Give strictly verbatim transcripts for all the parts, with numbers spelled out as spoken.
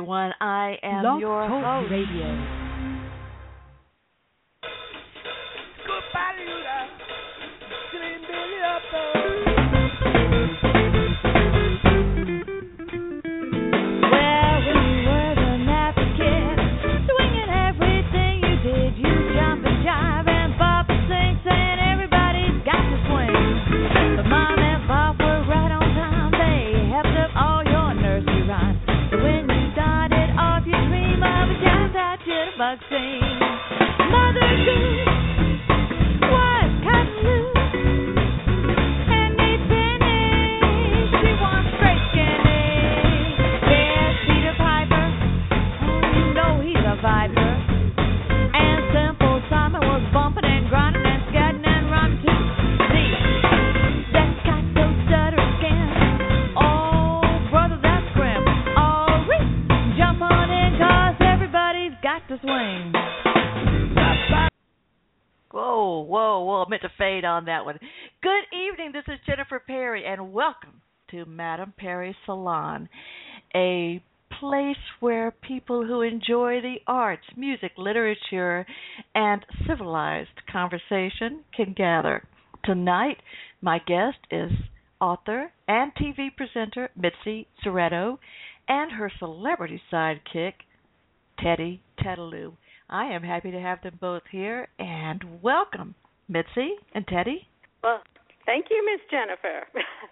everyone. I am Blog your Talk host. Radio. Whoa, whoa, whoa, I meant to fade on that one. Good evening, this is Jennifer Perry, and welcome to Madame Perry's Salon, a place where people who enjoy the arts, music, literature, and civilized conversation can gather. Tonight, my guest is author and T V presenter Mitzi Soretto and her celebrity sidekick, Teddy Tetaloo. I am happy to have them both here, and welcome, Mitzi and Teddy. Well, thank you, Miss Jennifer.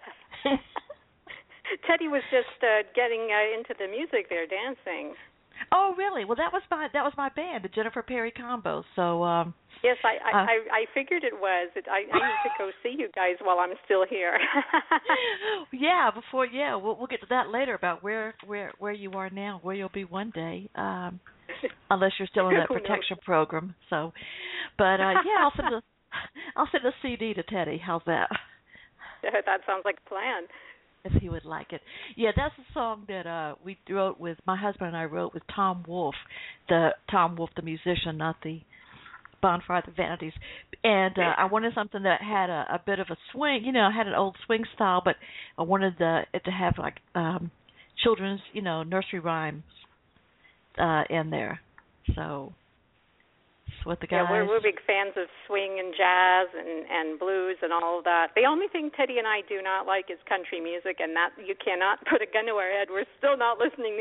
Teddy was just uh, getting uh, into the music there, dancing. Oh, really? Well, that was my that was my band, the Jennifer Perry Combo. So um, yes, I I, uh, I I figured it was. It, I, I need to go see you guys while I'm still here. yeah, before yeah, we'll we'll get to that later about where where where you are now, where you'll be one day. Um, Unless you're still in that protection program, so. But uh, yeah, I'll send a, I'll send a C D to Teddy. How's that? That sounds like a plan. If he would like it, yeah, that's a song that uh, we wrote with my husband and I wrote with Tom Wolfe, the Tom Wolfe, the musician, not the Bonfire of the Vanities. And uh, I wanted something that had a, a bit of a swing. You know, I had an old swing style, but I wanted the it to have like um, children's, you know, nursery rhymes. Uh, in there, so that's what the guys. Yeah, we're we're big fans of swing and jazz and and blues and all of that. The only thing Teddy and I do not like is country music, and that you cannot put a gun to our head. We're still not listening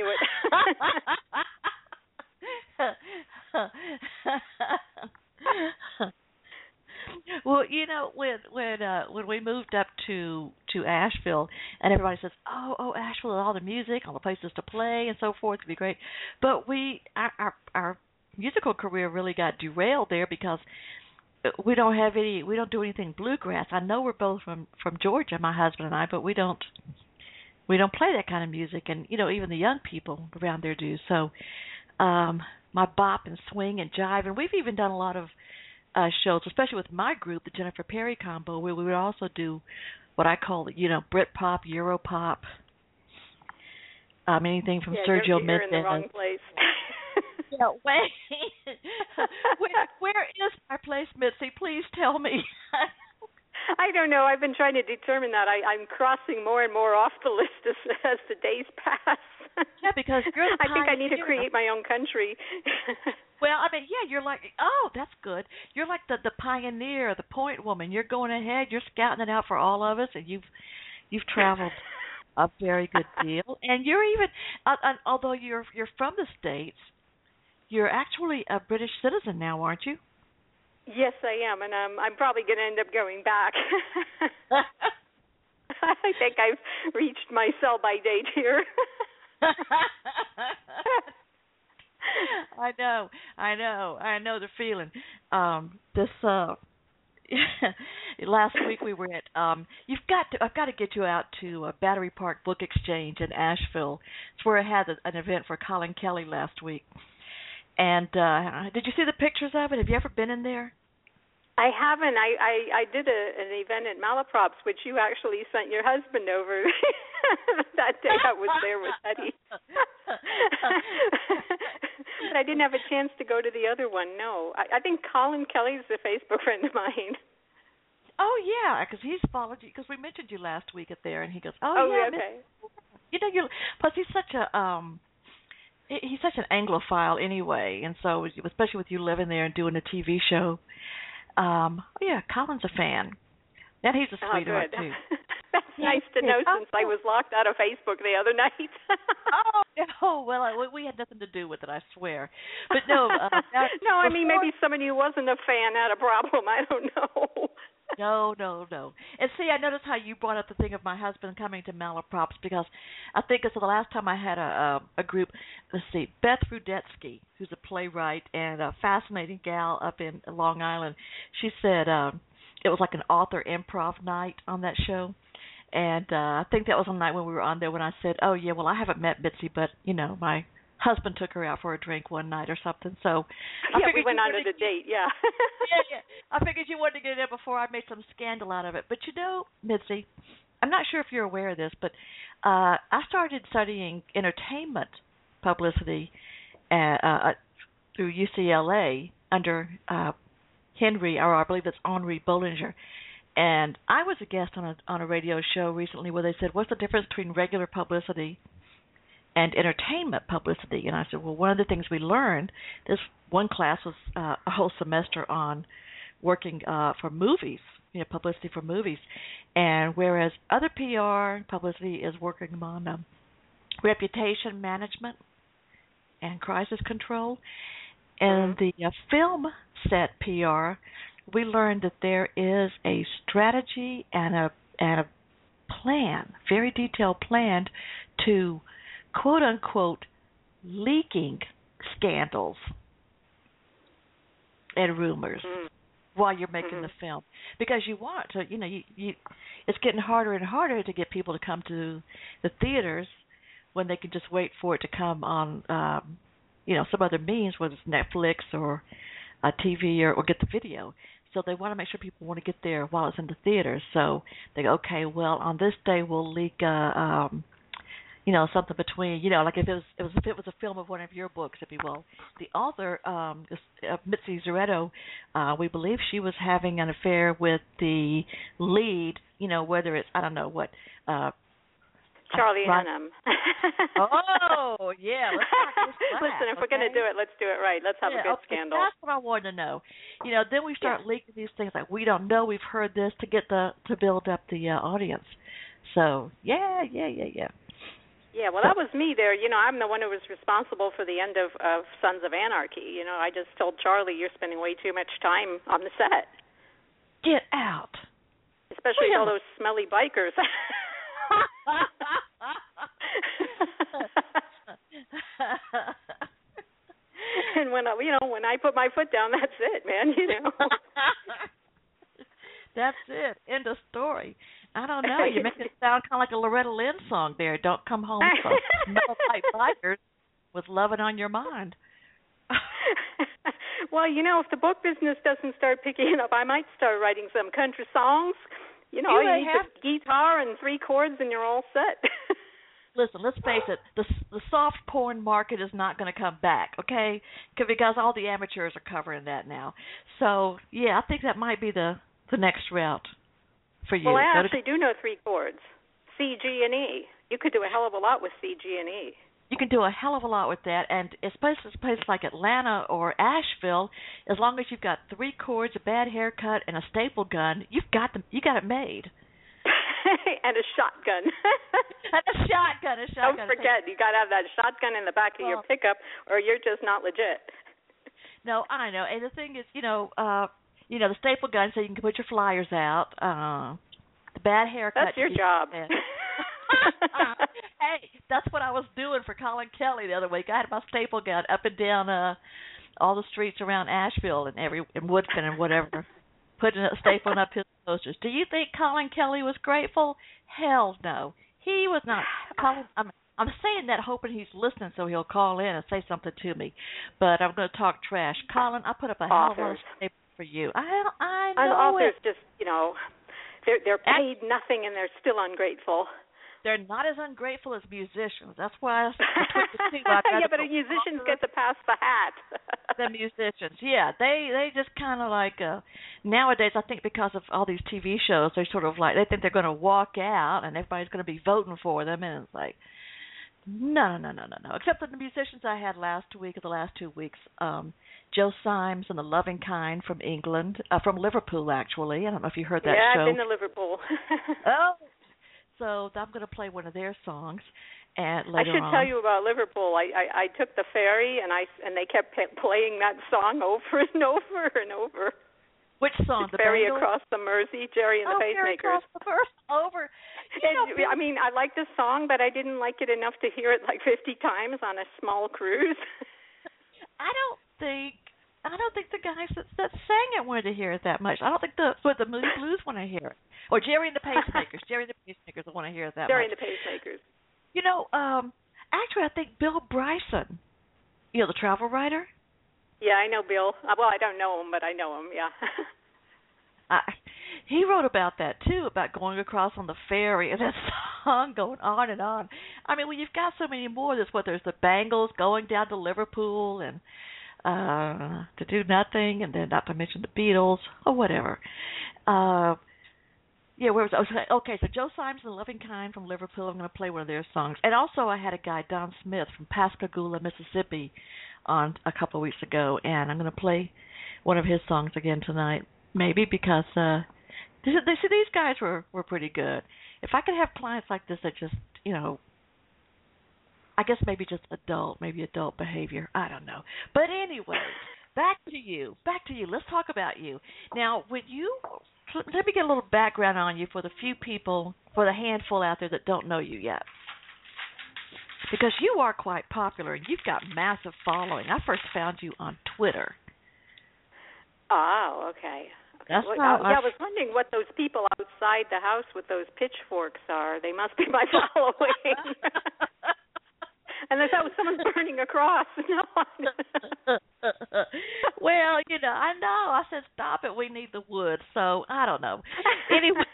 to it. Well, you know, when when uh, when we moved up to to Asheville, and everybody says, "Oh, oh, Asheville, all the music, all the places to play, and so forth, it'd be great." But we, our, our our musical career really got derailed there because we don't have any, we don't do anything bluegrass. I know we're both from from Georgia, my husband and I, but we don't we don't play that kind of music, and you know, even the young people around there do. So, um, my bop and swing and jive, and we've even done a lot of Uh, shows, especially with my group, the Jennifer Perry Combo, where we would also do what I call, you know, Britpop, Europop, um, anything from yeah, Sergio you're, you're Mendes. in the wrong place. Yeah, wait. where, where is my place, Mitzi? Please tell me. I don't know. I've been trying to determine that. I, I'm crossing more and more off the list as, as the days pass. Yeah, because you're the I think I need to pioneer. create my own country. Well, I mean, yeah, you're like, oh, that's good. You're like the, the pioneer, the point woman. You're going ahead. You're scouting it out for all of us, and you've you've traveled a very good deal. And you're even, uh, uh, although you're you're from the States, you're actually a British citizen now, aren't you? Yes, I am, and um, I'm probably going to end up going back. I think I've reached my sell-by date here. I know, I know, I know the feeling. Um, this uh, last week we were at. Um, you've got to. I've got to get you out to uh, Battery Park Book Exchange in Asheville. It's where I had a, an event for Colin Kelly last week. And uh, did you see the pictures of it? Have you ever been in there? I haven't. I, I, I did a, an event at Malaprops, which you actually sent your husband over that day. I was there with Eddie. But I didn't have a chance to go to the other one, no. I, I think Colin Kelly's a Facebook friend of mine. Oh, yeah, because he's followed you, because we mentioned you last week at there, and he goes, oh, oh yeah. okay. You know, you plus he's such a, um, he- he's such an Anglophile anyway, and so especially with you living there and doing a T V show. Um, oh yeah, Colin's a fan. And he's a Oh, sweetheart good. too. That's Yeah, nice to know oh, since I was locked out of Facebook the other night. oh no, well I, we had nothing to do with it, I swear. But no, uh, that, no, I before, mean maybe somebody who wasn't a fan had a problem. I don't know. no, no, no. And see, I noticed how you brought up the thing of my husband coming to Malaprops because I think it's the last time I had a a, a group. Let's see, Beth Rudetsky, who's a playwright and a fascinating gal up in Long Island. She said um, it was like an author improv night on that show. And uh, I think that was one night when we were on there when I said, "Oh yeah, well I haven't met Bitsy, but you know my husband took her out for a drink one night or something." So I yeah, we figured went you on wanted a date. Yeah. yeah, yeah. I figured you wanted to get in there before I made some scandal out of it. But you know, Mitzi, I'm not sure if you're aware of this, but uh, I started studying entertainment publicity uh, uh, through U C L A under uh, Henry, or I believe it's Henri Bollinger. And I was a guest on a on a radio show recently where they said, "What's the difference between regular publicity and entertainment publicity?" And I said, "Well, one of the things we learned, this one class was uh, a whole semester on working uh, for movies, you know, publicity for movies, and whereas other P R publicity is working on um, reputation management and crisis control, and mm-hmm. the uh, film set P R." We learned that there is a strategy and a and a plan, very detailed plan, to quote unquote leaking scandals and rumors mm-hmm. while you're making mm-hmm. the film, because you want to, you know, you, you it's getting harder and harder to get people to come to the theaters when they can just wait for it to come on, um, you know, some other means, whether it's Netflix or a T V or, or get the video. So they want to make sure people want to get there while it's in the theater. So they go, okay, well, on this day we'll leak, uh, um, you know, something between, you know, like if it was, it was if it was a film of one of your books, it'd be, well, the author, um, uh, Mitzi Zuretto, uh, we believe she was having an affair with the lead, you know, whether it's, I don't know what, uh, Charlie right. Hunnam. Oh, yeah. Let's let's Listen, if okay? we're going to do it, let's do it right. Let's have yeah, a good okay, scandal. That's what I wanted to know. You know, then we start yeah. leaking these things like we don't know, we've heard this to get the to build up the uh, audience. So yeah, yeah, yeah, yeah. Yeah, well, that was me there. You know, I'm the one who was responsible for the end of, of Sons of Anarchy. You know, I just told Charlie, you're spending way too much time on the set. Get out. Especially Wait all those smelly bikers. And when I, you know, when I put my foot down, that's it, man. You know. That's it. End of story. I don't know. You make it sound kind of like a Loretta Lynn song there. Don't come home so smell like bikers with loving on your mind. Well, you know, if the book business doesn't start picking up, I might start writing some country songs. You know, you, you need have... the guitar and three chords, and you're all set. Listen, let's face it, the the soft porn market is not going to come back, okay? Because all the amateurs are covering that now. So, yeah, I think that might be the, the next route for you. Well, I Go actually to... do know three chords, C, G, and E. You could do a hell of a lot with C, G, and E. You can do a hell of a lot with that, and especially a place like Atlanta or Asheville, as long as you've got three chords, a bad haircut, and a staple gun, you've got them. You got it made. And a shotgun. And a shotgun, a shotgun. Don't forget, you got to have that shotgun in the back of well, your pickup, or you're just not legit. No, I know. And the thing is, you know, uh, you know, the staple gun, so you can put your flyers out. Uh, the bad haircut. That's your job. Hey, that's what I was doing for Colin Kelly the other week. I had my staple gun up and down uh, all the streets around Asheville and every in Woodfin and whatever, putting up, stapling up his posters. Do you think Colin Kelly was grateful? Hell no, he was not. Colin, I'm I'm saying that hoping he's listening so he'll call in and say something to me, but I'm going to talk trash. Colin, I put up a hell of a lot of staples for you. I I know and authors it. just you know they're they're paid and, nothing and they're still ungrateful. They're not as ungrateful as musicians. That's why I, I yeah, but musicians get to pass the hat. The musicians, yeah, they they just kind of like uh, nowadays. I think because of all these T V shows, they're sort of like they think they're going to walk out and everybody's going to be voting for them, and it's like, No, no, no, no, no, no. Except for the musicians I had last week or the last two weeks. Um, Joe Symes and the Loving Kind from England, uh, from Liverpool actually. I don't know if you heard that yeah, show. I've been to Liverpool. Oh, so I'm going to play one of their songs, and later I should on. tell you about Liverpool. I, I I took the ferry, and I and they kept playing that song over and over and over. Which song? The, the ferry Bangles? across the Mersey, Jerry and oh, the Pacemakers. Ferry across the Mersey, over. You And, know, I mean, I like this song, but I didn't like it enough to hear it like fifty times on a small cruise. I don't think I don't think the guys that that sang it wanted to hear it that much. I don't think the what the Moody Blues want to hear it, or Jerry and the Pacemakers. Jerry and the Pacemakers want to hear it that Jerry much. and the Pacemakers. You know, um, actually, I think Bill Bryson, you know, the travel writer. Yeah, I know Bill. Well, I don't know him, but I know him. Yeah. I, he wrote about that too, about going across on the ferry and that song going on and on. I mean, well, you've got so many more. There's what there's the Bangles going down to Liverpool and uh to do nothing, and then not to mention the Beatles or whatever. Uh, yeah, where was I? Okay, so Joe Symes and the Loving Kind from Liverpool. I'm going to play one of their songs. And also, I had a guy, Don Smith from Pascagoula, Mississippi, on a couple of weeks ago, and I'm going to play one of his songs again tonight. Maybe because uh, they, they see these guys were were pretty good. If I could have clients like this that just, you know, I guess maybe just adult, maybe adult behavior. I don't know. But anyway, back to you. Back to you. Let's talk about you. Now, when you, let me get a little background on you for the few people, for the handful out there that don't know you yet. Because you are quite popular and you've got massive following. I first found you on Twitter. Oh, okay. That's Well, not, I, yeah, I was wondering what those people outside the house with those pitchforks are. They must be my following. And I thought someone's burning a cross. No. Well, you know, I know. I said, stop it. We need the wood. So, I don't know. Anyway,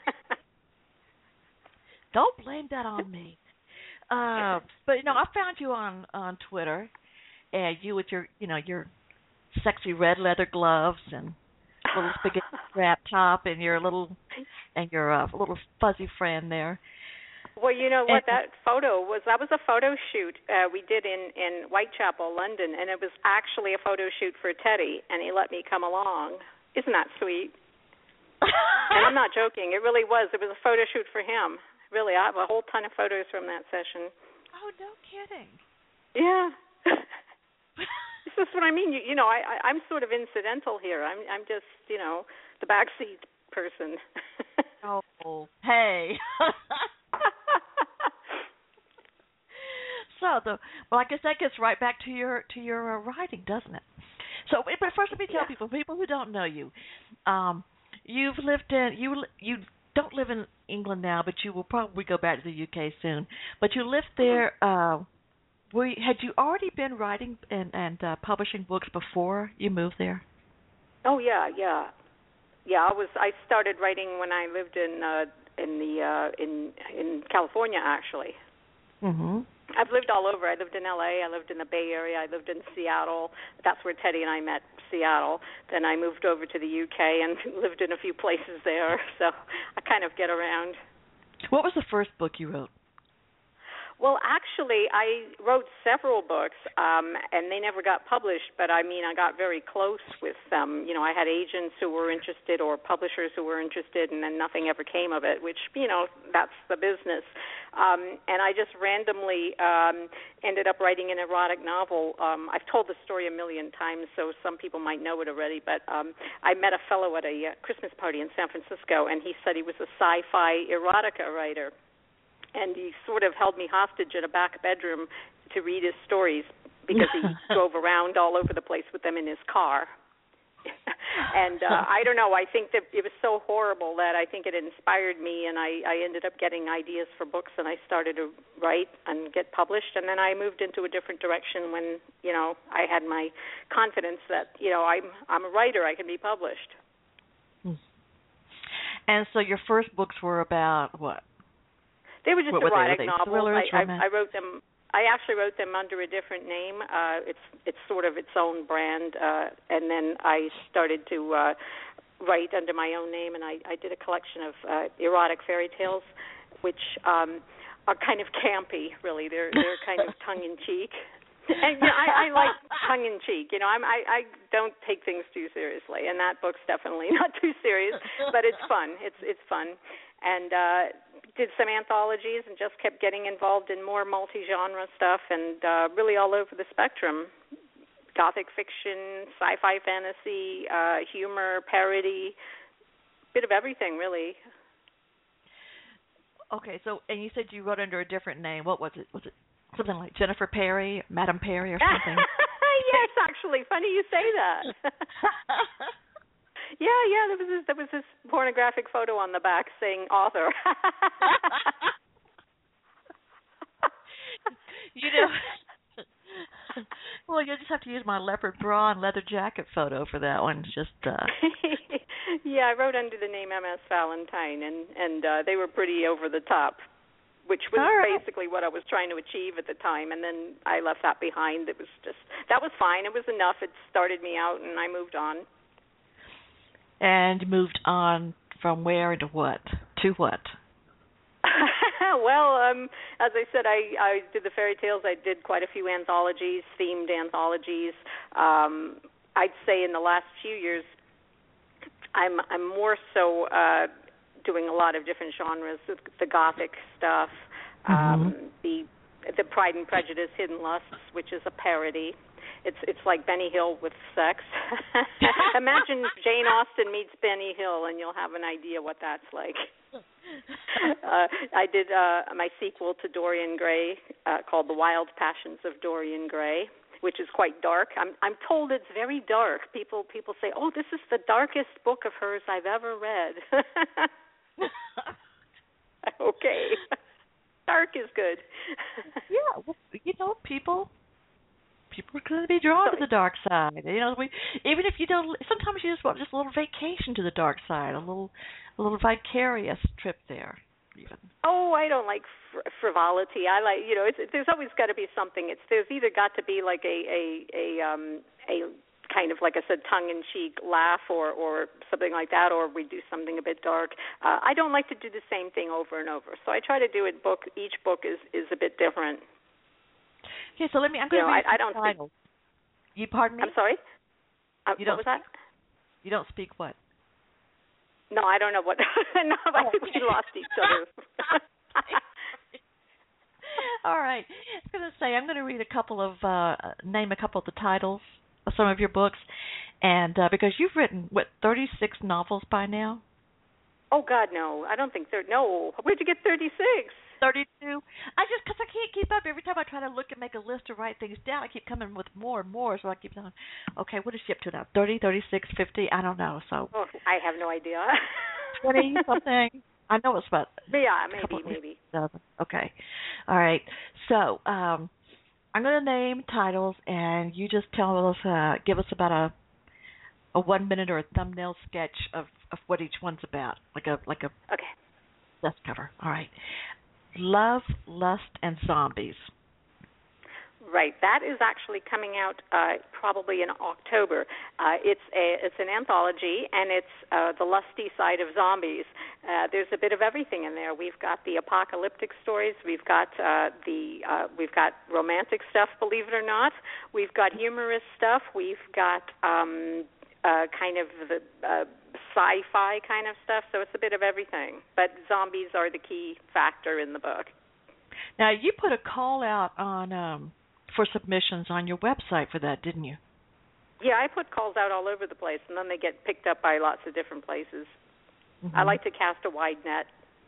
don't blame that on me. Uh, but, you know, I found you on, on Twitter, and you with your, you know, your sexy red leather gloves and little spaghetti strap top and your little and your uh, little fuzzy friend there. Well, you know what, and, that photo was, that was a photo shoot uh, we did in, in Whitechapel, London, and it was actually a photo shoot for Teddy, and he let me come along. Isn't that sweet? And I'm not joking. It really was. It was a photo shoot for him. Really, I have a whole ton of photos from that session. Oh, no kidding. Yeah. This is what I mean. You, you know, I, I, I'm sort of incidental here. I'm, I'm just, you know, the backseat person. Oh, hey. So the well, I guess that gets right back to your to your uh, writing, doesn't it? So, but first, let me tell yeah. people, people who don't know you, um, you've lived in you you don't live in England now, but you will probably go back to the U K soon. But you lived there. Uh, were you, had you already been writing and and uh, publishing books before you moved there? Oh yeah, yeah, yeah. I was. I started writing when I lived in uh, in the uh, in in California, actually. Mhm. I've lived all over. I lived in L A. I lived in the Bay Area. I lived in Seattle. That's where Teddy and I met, Seattle. Then I moved over to the U K and lived in a few places there. So I kind of get around. What was the first book you wrote? Well, actually, I wrote several books, um, and they never got published. But, I mean, I got very close with them. You know, I had agents who were interested or publishers who were interested, and then nothing ever came of it, which, you know, that's the business. Um, and I just randomly um, ended up writing an erotic novel. Um, I've told the story a million times, so some people might know it already. But um, I met a fellow at a uh, Christmas party in San Francisco, and he said he was a sci-fi erotica writer. And he sort of held me hostage in a back bedroom to read his stories because he drove around all over the place with them in his car. And uh, I don't know, I think that it was so horrible that I think it inspired me, and I, I ended up getting ideas for books, and I started to write and get published. And then I moved into a different direction when, you know, I had my confidence that, you know, I'm, I'm a writer, I can be published. And so your first books were about what? They were just what, erotic were they? Were they novels. thrillers, I, I, I wrote them. I actually wrote them under a different name. Uh, it's it's sort of its own brand, uh, and then I started to uh, write under my own name, and I, I did a collection of uh, erotic fairy tales, which um, are kind of campy. Really, they're they're kind of tongue in cheek. And you know, I, I like tongue in cheek. You know, I'm, I I don't take things too seriously, and that book's definitely not too serious. But it's fun. It's it's fun, and uh, did some anthologies and just kept getting involved in more multi-genre stuff, and uh, really all over the spectrum: gothic fiction, sci-fi, fantasy, uh, humor, parody, bit of everything, really. Okay, so and you said you wrote under a different name. What was it? Was it something like Jennifer Perry, Madame Perry, or something? Yes, actually, funny you say that. yeah, yeah, there was this, there was this pornographic photo on the back saying author. You know, well, you'll just have to use my leopard bra and leather jacket photo for that one. It's just. Uh... yeah, I wrote under the name M S Valentine, and and uh, they were pretty over the top, which was right. basically what I was trying to achieve at the time, and then I left that behind. It was just, that was fine. It was enough. It started me out, and I moved on. And moved on from where to what? To what? Well, um, as I said, I, I did the fairy tales. I did quite a few anthologies, themed anthologies. Um, I'd say in the last few years, I'm, I'm more so... Uh, doing a lot of different genres, the gothic stuff, um, mm-hmm. the the Pride and Prejudice, Hidden Lusts, which is a parody. It's it's like Benny Hill with sex. Imagine Jane Austen meets Benny Hill, and you'll have an idea what that's like. uh, I did uh, my sequel to Dorian Gray uh, called The Wild Passions of Dorian Gray, which is quite dark. I'm I'm told it's very dark. People people say, "Oh, this is the darkest book of hers I've ever read." Okay. Dark is good. Yeah, well, you know, people people are going to be drawn Sorry. to the dark side. You know, we even if you don't. Sometimes you just want just a little vacation to the dark side, a little a little vicarious trip there. Even. Oh, I don't like fr- frivolity. I like, you know, it's, there's always got to be something. It's there's either got to be like a a a um a kind of, like I said, tongue-in-cheek laugh or, or something like that, or we do something a bit dark. Uh, I don't like to do the same thing over and over, so I try to do it book. Each book is, is a bit different. Okay, so let me. I'm going you know, to read I, I don't titles. Speak, you pardon me? I'm sorry. Uh, you what don't was that? You don't speak what? No, I don't know what. No, I think we lost each other. All right. I was going to say I'm going to read a couple of uh, name a couple of the titles of some of your books, and uh, because you've written what thirty-six novels by now. Oh God, no! I don't think there. No, where'd you get thirty-six? thirty-two. I just because I can't keep up. Every time I try to look and make a list to write things down, I keep coming with more and more. So I keep saying, okay, what is she up to now? thirty, thirty-six, fifty? I don't know. So. Oh, I have no idea. twenty something. I know it's about. Yeah, maybe, maybe. Dozen. Okay. All right. So um, I'm going to name titles, and you just tell us, uh, give us about a a one minute or a thumbnail sketch of, of what each one's about, like a like a okay. Dust cover. All right. Love, Lust, and Zombies. Right. That is actually coming out uh, probably in October. Uh, it's a it's an anthology, and it's uh, the lusty side of zombies. Uh, there's a bit of everything in there. We've got the apocalyptic stories. We've got uh, the uh, we've got romantic stuff. Believe it or not, we've got humorous stuff. We've got um, uh, kind of the uh, sci-fi kind of stuff. So it's a bit of everything. But zombies are the key factor in the book. Now you put a call out on. Um for submissions on your website for that, didn't you? Yeah, I put calls out all over the place, and then they get picked up by lots of different places. Mm-hmm. I like to cast a wide net.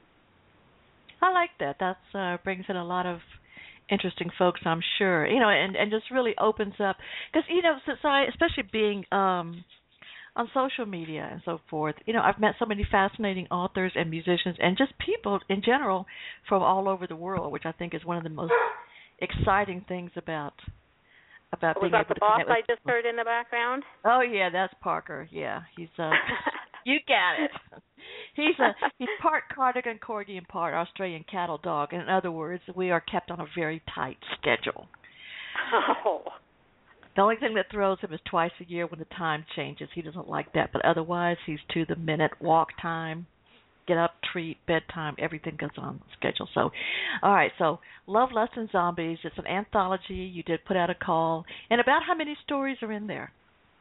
I like that. That uh, brings in a lot of interesting folks, I'm sure. You know, and, and just really opens up. Because, you know, since I, especially being um, on social media and so forth, you know, I've met so many fascinating authors and musicians and just people in general from all over the world, which I think is one of the most exciting things about about Was being that able the to boss connect with I just heard in the background? Oh yeah, that's Parker. Yeah, he's uh, you got it. He's a he's part cardigan corgi and part Australian cattle dog. And in other words, we are kept on a very tight schedule. Oh. The only thing that throws him is twice a year when the time changes. He doesn't like that, but otherwise he's to the minute walk time. get up, treat, bedtime, everything goes on schedule. So, all right. So, Love, Lust, and Zombies. It's an anthology. You did put out a call, and about how many stories are in there?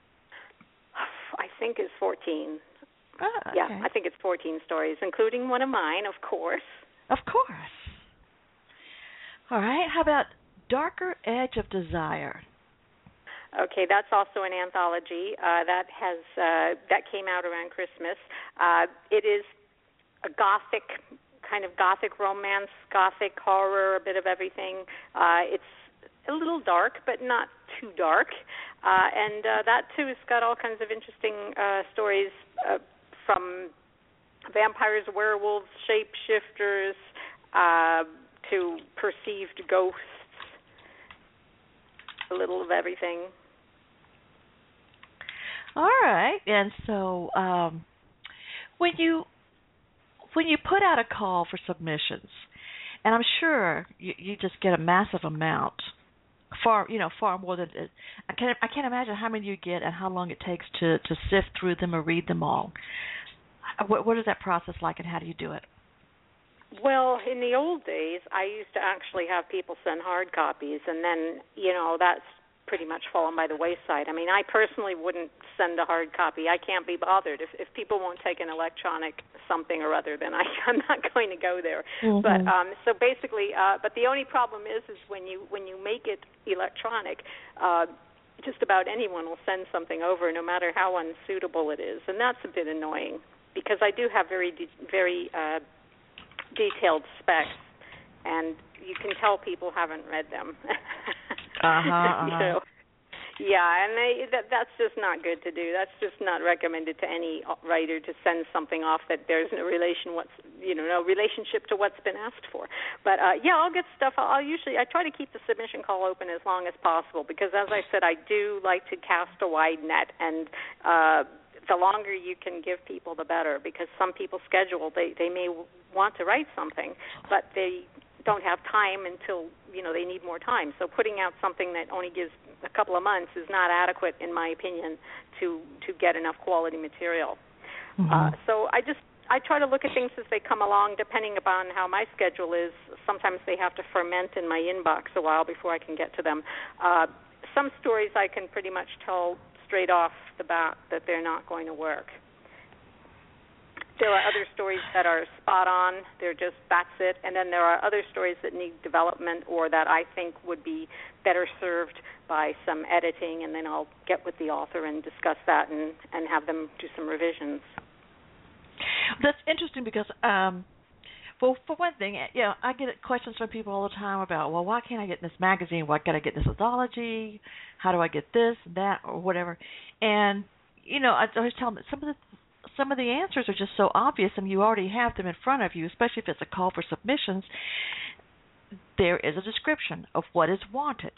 I think it's fourteen. Oh, okay. Yeah, I think it's fourteen stories, including one of mine, of course. Of course. All right. How about Darker Edge of Desire? Okay, that's also an anthology uh, that has uh, that came out around Christmas. Uh, it is a gothic kind of gothic romance, gothic horror, a bit of everything. Uh, it's a little dark, but not too dark. Uh, and uh, that too has got all kinds of interesting uh, stories uh, from vampires, werewolves, shapeshifters, uh, to perceived ghosts. A little of everything. All right, and so um, when you when you put out a call for submissions, and I'm sure you, you just get a massive amount, far you know far more than I can't I can't imagine how many you get and how long it takes to, to sift through them or read them all. What, what is that process like, and how do you do it? Well, in the old days, I used to actually have people send hard copies, and then you know that's pretty much fallen by the wayside. I mean, I personally wouldn't send a hard copy. I can't be bothered. If if people won't take an electronic something or other, then I, I'm not going to go there. Mm-hmm. But um, so basically, uh, but the only problem is, is when you when you make it electronic, uh, just about anyone will send something over, no matter how unsuitable it is, and that's a bit annoying because I do have very de- very uh, detailed specs, and you can tell people haven't read them. Uh-huh, uh-huh. You know? Yeah, and they, that, that's just not good to do. That's just not recommended to any writer to send something off that there's no relation, what's you know, no relationship to what's been asked for. But uh, yeah, I'll get stuff. I'll usually I try to keep the submission call open as long as possible because, as I said, I do like to cast a wide net, and uh, the longer you can give people, the better. Because some people schedule, they they may want to write something, but they don't have time until, you know, they need more time. So putting out something that only gives a couple of months is not adequate, in my opinion, to, to get enough quality material. Mm-hmm. Uh, so I just, I try to look at things as they come along, depending upon how my schedule is. Sometimes they have to ferment in my inbox a while before I can get to them. Uh, some stories I can pretty much tell straight off the bat that they're not going to work. There are other stories that are spot on. They're just, that's it. And then there are other stories that need development or that I think would be better served by some editing, and then I'll get with the author and discuss that and, and have them do some revisions. That's interesting because, um, well, for one thing, you know, I get questions from people all the time about, well, why can't I get in this magazine? Why can't I get this anthology? How do I get this, that, or whatever? And, you know, I always tell them some of the Some of the answers are just so obvious, and you already have them in front of you, especially if it's a call for submissions. There is a description of what is wanted.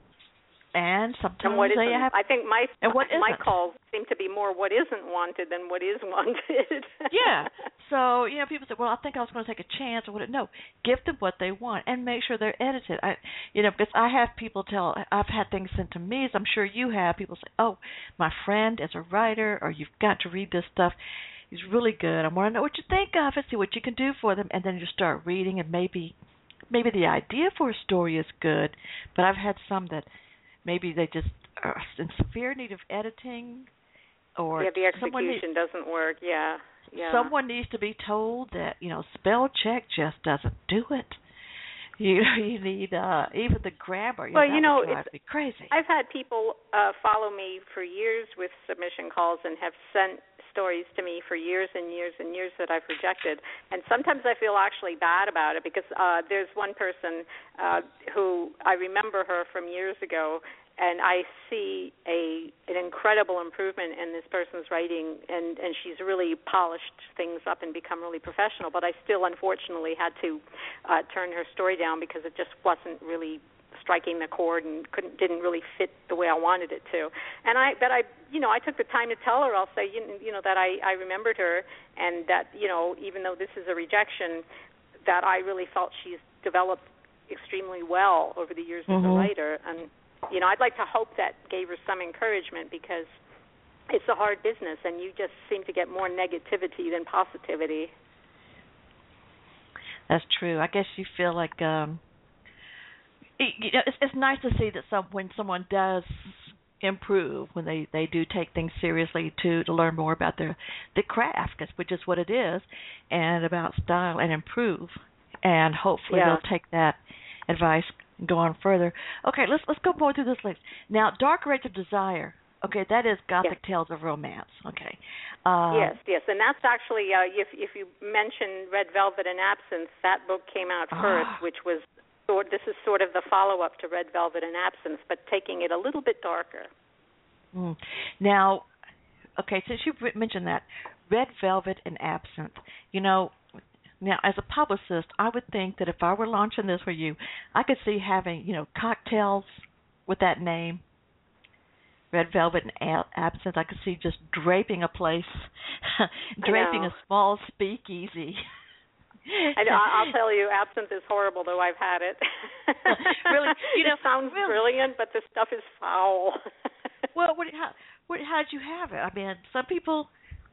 And sometimes and what they have... I think my and what my isn't. calls seem to be more what isn't wanted than what is wanted. Yeah. So, you know, people say, well, I think I was going to take a chance or what. No, give them what they want and make sure they're edited. I, you know, because I have people tell, I've had things sent to me, as I'm sure you have. People say, oh, my friend is a writer, or you've got to read this stuff. He's really good. I want to know what you think of it, see what you can do for them. And then you start reading, and maybe, maybe the idea for a story is good, but I've had some that maybe they just are in severe need of editing, or yeah, the execution needs, doesn't work. Yeah, yeah. Someone needs to be told that, you know, spell check just doesn't do it. You you need uh, even the grammar. Well, you know, you know, drive me crazy. I've had people uh, follow me for years with submission calls and have sent stories to me for years and years and years that I've rejected. And sometimes I feel actually bad about it because uh, there's one person uh, who I remember her from years ago, and I see a an incredible improvement in this person's writing, and, and she's really polished things up and become really professional. But I still, unfortunately, had to uh, turn her story down because it just wasn't really striking the chord and couldn't didn't really fit the way I wanted it to. And I, but I, you know, I took the time to tell her. I'll say, you, you know, that I, I remembered her, and that, you know, even though this is a rejection, that I really felt she's developed extremely well over the years mm-hmm. as a writer. And you know, I'd like to hope that gave her some encouragement because it's a hard business, and you just seem to get more negativity than positivity. That's true. I guess you feel like um, it, you know, it's, it's nice to see that some when someone does improve, when they, they do take things seriously to to learn more about their the craft, 'cause- which is what it is, and about style and improve, and hopefully Yeah. they'll take that advice and go on further. Okay, let's let's go more through this list now. Dark Rage of Desire. Okay, that is Gothic Yes. Tales of Romance. Okay. Um, yes, yes, and that's actually uh, if if you mention Red Velvet and Absinthe, that book came out first, Ah. which was sort. This is sort of the follow-up to Red Velvet and Absinthe, but taking it a little bit darker. Mm. Now, okay, since you mentioned that, Red Velvet and Absinthe, you know, now as a publicist, I would think that if I were launching this for you, I could see having, you know, cocktails with that name, Red Velvet and a- Absinthe. I could see just draping a place, draping know. a small speakeasy. I know, I'll tell you, Absinthe is horrible, though I've had it. Really? You know, it sounds really? brilliant, but the stuff is foul. Well, what, how, what, how'd you have it? I mean, some people,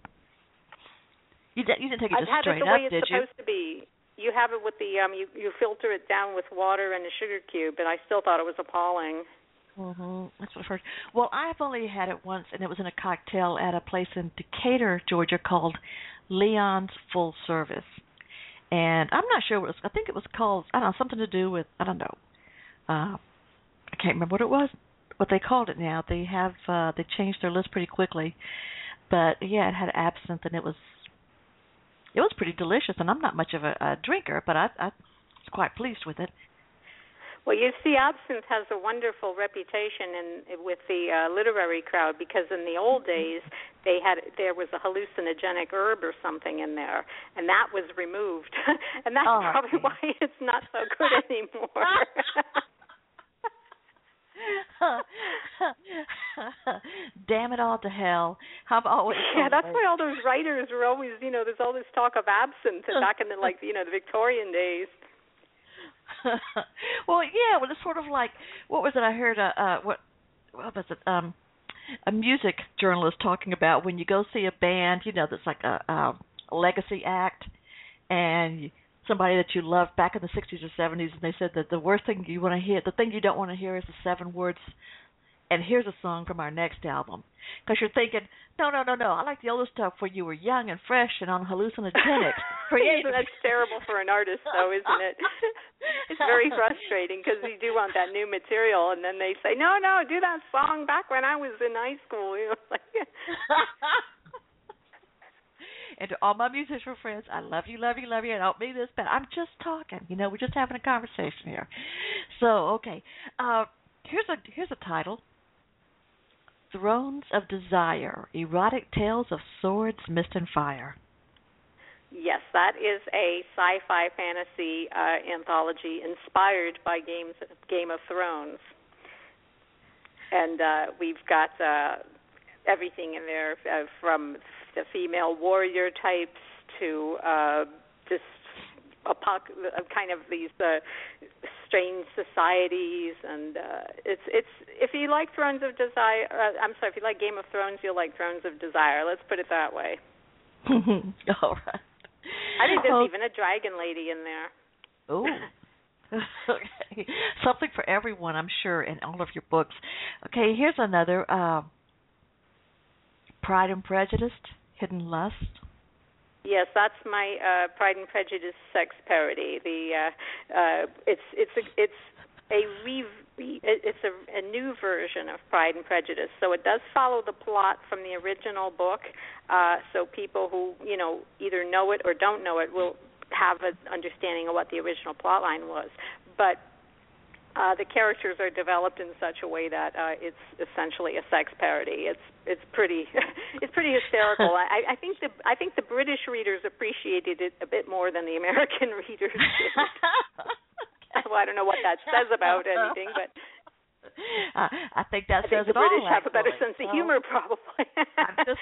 you, didn't- you didn't take it I've just had straight it the up, way it's did you? supposed to be. You have it with the um, you you filter it down with water and a sugar cube, and I still thought it was appalling. Mm-hmm. That's what I've heard. Well, I've only had it once, and it was in a cocktail at a place in Decatur, Georgia, called Leon's Full Service. And I'm not sure what it was. I think it was called, I don't know, something to do with, I don't know. Uh, I can't remember what it was, what they called it now. They have, uh, they changed their list pretty quickly. But, yeah, it had absinthe, and it was, it was pretty delicious. And I'm not much of a, a drinker, but I, I was quite pleased with it. Well, you see, absinthe has a wonderful reputation in with the uh, literary crowd because in the old days they had there was a hallucinogenic herb or something in there, and that was removed, and that's Oh, probably okay. why it's not so good anymore. Damn it all to hell! I've always yeah, that's why all those writers were always, you know, there's all this talk of absinthe back in the like, you know, the Victorian days. Well, yeah, well, it's sort of like what was it? I heard uh, uh what what was it? Um, a music journalist talking about when you go see a band, you know, that's like a, a legacy act, and you, somebody that you loved back in the sixties or seventies, and they said that the worst thing you want to hear, the thing you don't want to hear, is the seven words. And here's a song from our next album, because you're thinking, no, no, no, no. I like the older stuff where you were young and fresh and on hallucinogenics. Creative. That's terrible for an artist, though, isn't it? It's very frustrating because you do want that new material, and then they say, no, no, do that song back when I was in high school. You know, like, and to all my musician friends, I love you, love you, love you. I don't mean this bad. I'm just talking. You know, we're just having a conversation here. So, okay, uh, here's a here's a title. Thrones of Desire, Erotic Tales of Swords, Mist, and Fire. Yes, that is a sci-fi fantasy uh, anthology inspired by games, Game of Thrones. And uh, we've got uh, everything in there, uh, from the female warrior types to uh, just apoc- kind of these uh, strange societies, and uh, it's it's if you like Thrones of Desire, uh, I'm sorry, if you like Game of Thrones, you'll like Thrones of Desire. Let's put it that way. All right. I think there's oh. even a dragon lady in there. Oh. Okay. Something for everyone, I'm sure, in all of your books. Okay, here's another. Uh, Pride and Prejudice, Hidden Lust. Yes, that's my uh, Pride and Prejudice sex parody. The uh, uh, it's it's a, it's a re, it's a, a new version of Pride and Prejudice. So it does follow the plot from the original book. Uh, so people who you know either know it or don't know it will have an understanding of what the original plot line was. But Uh, the characters are developed in such a way that uh, it's essentially a sex parody. It's it's pretty it's pretty hysterical. I, I think the I think the British readers appreciated it a bit more than the American readers did. Well, I don't know what that says about anything, but uh, I think that I says think the it British all. have a better actually. sense of So, humor, probably. I'm just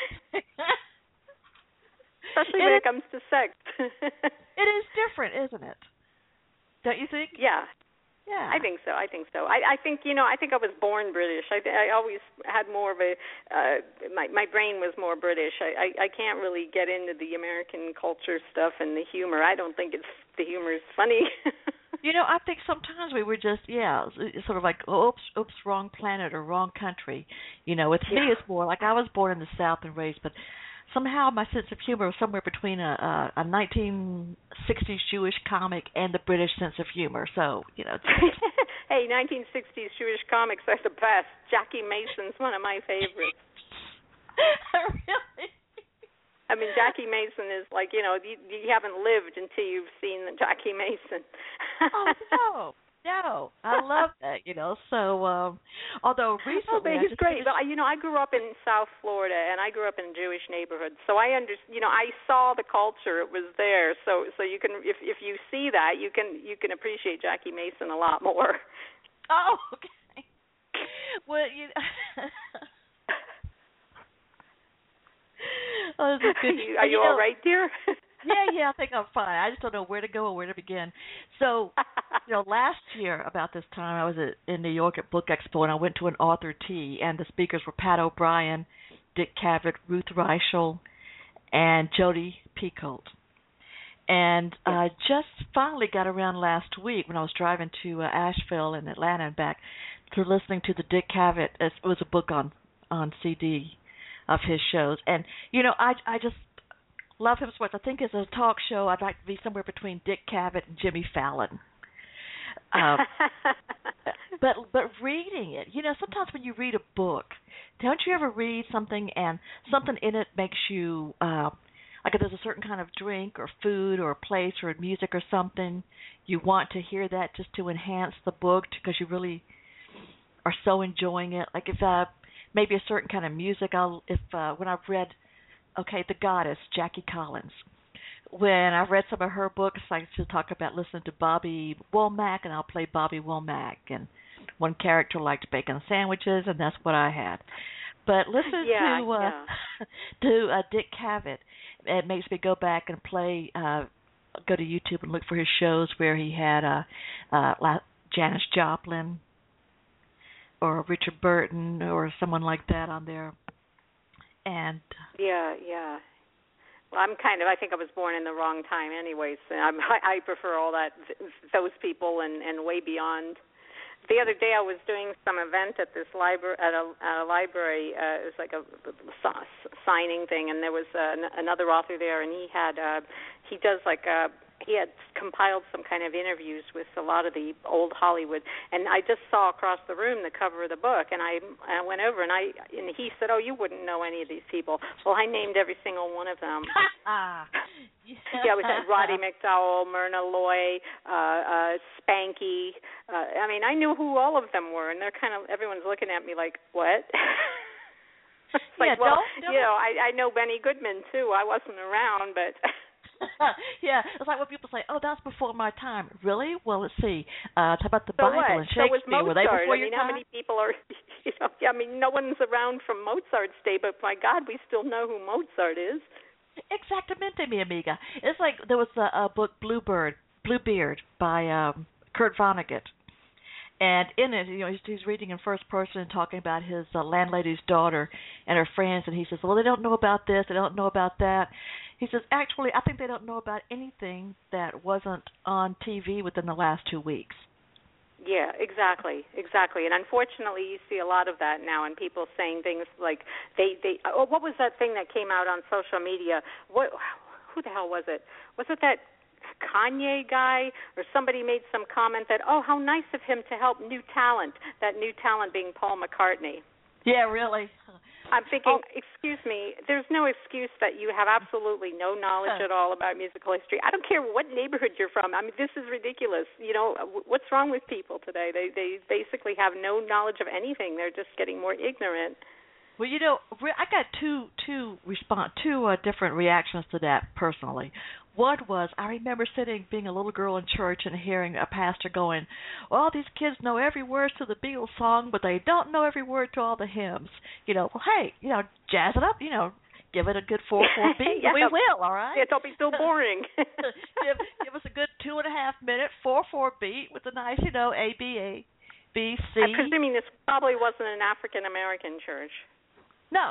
Especially it when is, it comes to sex. It is different, isn't it? Don't you think? Yeah. Yeah. I think so. I think so. I, I think you know. I think I was born British. I, I always had more of a. Uh, my my brain was more British. I, I I can't really get into the American culture stuff and the humor. I don't think it's the humor is funny. You know, I think sometimes we were just, yeah, it's sort of like, oops, oops, wrong planet or wrong country. You know, with yeah. me, it's more like I was born in the South and raised, but somehow my sense of humor was somewhere between a, a, a nineteen sixties Jewish comic and the British sense of humor. So, you know. Hey, nineteen sixties Jewish comics are the best. Jackie Mason's one of my favorites. Really? I mean, Jackie Mason is like, you know, you, you haven't lived until you've seen Jackie Mason. Oh, no. No, I love that, you know. So, um, although recently, oh, but he's great. Finished... But you know, I grew up in South Florida, and I grew up in a Jewish neighborhood, so I under, you know, I saw the culture; it was there. So, so you can, if if you see that, you can you can appreciate Jackie Mason a lot more. Oh, okay. Well, you. Oh, this is good. Are you, are you, you all know, right, dear? yeah, yeah, I think I'm fine. I just don't know where to go or where to begin. So, you know, last year about this time, I was at, in New York at Book Expo, and I went to an author tea, and the speakers were Pat O'Brien, Dick Cavett, Ruth Reichel, and Jodi Picoult. And I uh, just finally got around last week when I was driving to uh, Asheville and Atlanta and back to listening to the Dick Cavett. It was a book on on C D of his shows, and you know, I I just love him so much. I think as a talk show, I'd like to be somewhere between Dick Cavett and Jimmy Fallon. Um, but but reading it, you know, sometimes when you read a book, don't you ever read something and something in it makes you uh, like if there's a certain kind of drink or food or a place or music or something, you want to hear that just to enhance the book because you really are so enjoying it. Like if uh, maybe a certain kind of music, I'll if uh, when I've read, okay, The Goddess, Jackie Collins. When I've read some of her books, I like to talk about listening to Bobby Womack, and I'll play Bobby Womack. And one character liked bacon sandwiches, and that's what I had. But listen yeah, to uh, yeah. to uh, Dick Cavett. It makes me go back and play, uh, go to YouTube and look for his shows where he had uh, uh, Janis Joplin or Richard Burton or someone like that on there. And yeah, yeah. Well, I'm kind of. I think I was born in the wrong time, anyways. I'm, I, I prefer all that, those people, and, and way beyond. The other day, I was doing some event at this library, at a, at a library. Uh, it was like a, a signing thing, and there was uh, another author there, and he had. Uh, he does like a. He had compiled some kind of interviews with a lot of the old Hollywood, and I just saw across the room the cover of the book, and I, I went over, and I and he said, "Oh, you wouldn't know any of these people." Well, I named every single one of them. Yeah, it was Roddy McDowell, Myrna Loy, uh, uh, Spanky. Uh, I mean, I knew who all of them were, and they're kind of everyone's looking at me like, "What?" It's like, yeah, well, don't, don't. you know, I, I know Benny Goodman too. I wasn't around, but. Yeah, it's like when people say, "Oh, that's before my time." Really? Well, let's see. Uh, talk about the so Bible what? and Shakespeare. So was Mozart. Were they before I mean, your how time? many people are? You know, I mean, no one's around from Mozart's day, but my God, we still know who Mozart is. Exactamente, mi amiga. It's like there was a, a book, Bluebird, Bluebeard, by um, Kurt Vonnegut. And in it, you know, he's, he's reading in first person and talking about his uh, landlady's daughter and her friends. And he says, well, they don't know about this. They don't know about that. He says, actually, I think they don't know about anything that wasn't on T V within the last two weeks. Yeah, exactly, exactly. And unfortunately, you see a lot of that now, and people saying things like they, they oh, what was that thing that came out on social media? What, who the hell was it? Was it that Kanye guy or somebody made some comment that, oh, how nice of him to help new talent, that new talent being Paul McCartney. Yeah, really. I'm thinking, oh. excuse me, there's no excuse that you have absolutely no knowledge at all about musical history. I don't care what neighborhood you're from. I mean, this is ridiculous. You know, what's wrong with people today? They they basically have no knowledge of anything. They're just getting more ignorant. Well, you know, I got two two response two uh, different reactions to that personally. One was I remember sitting, being a little girl in church, and hearing a pastor going, "Well, these kids know every word to the Beatles song, but they don't know every word to all the hymns." You know, well, hey, you know, jazz it up, you know, give it a good four four beat, yeah. and we will, all right? Yeah, don't be so boring. give, give us a good two and a half minute four four beat with a nice, you know, A B A B C. I'm presuming this probably wasn't an African American church. No,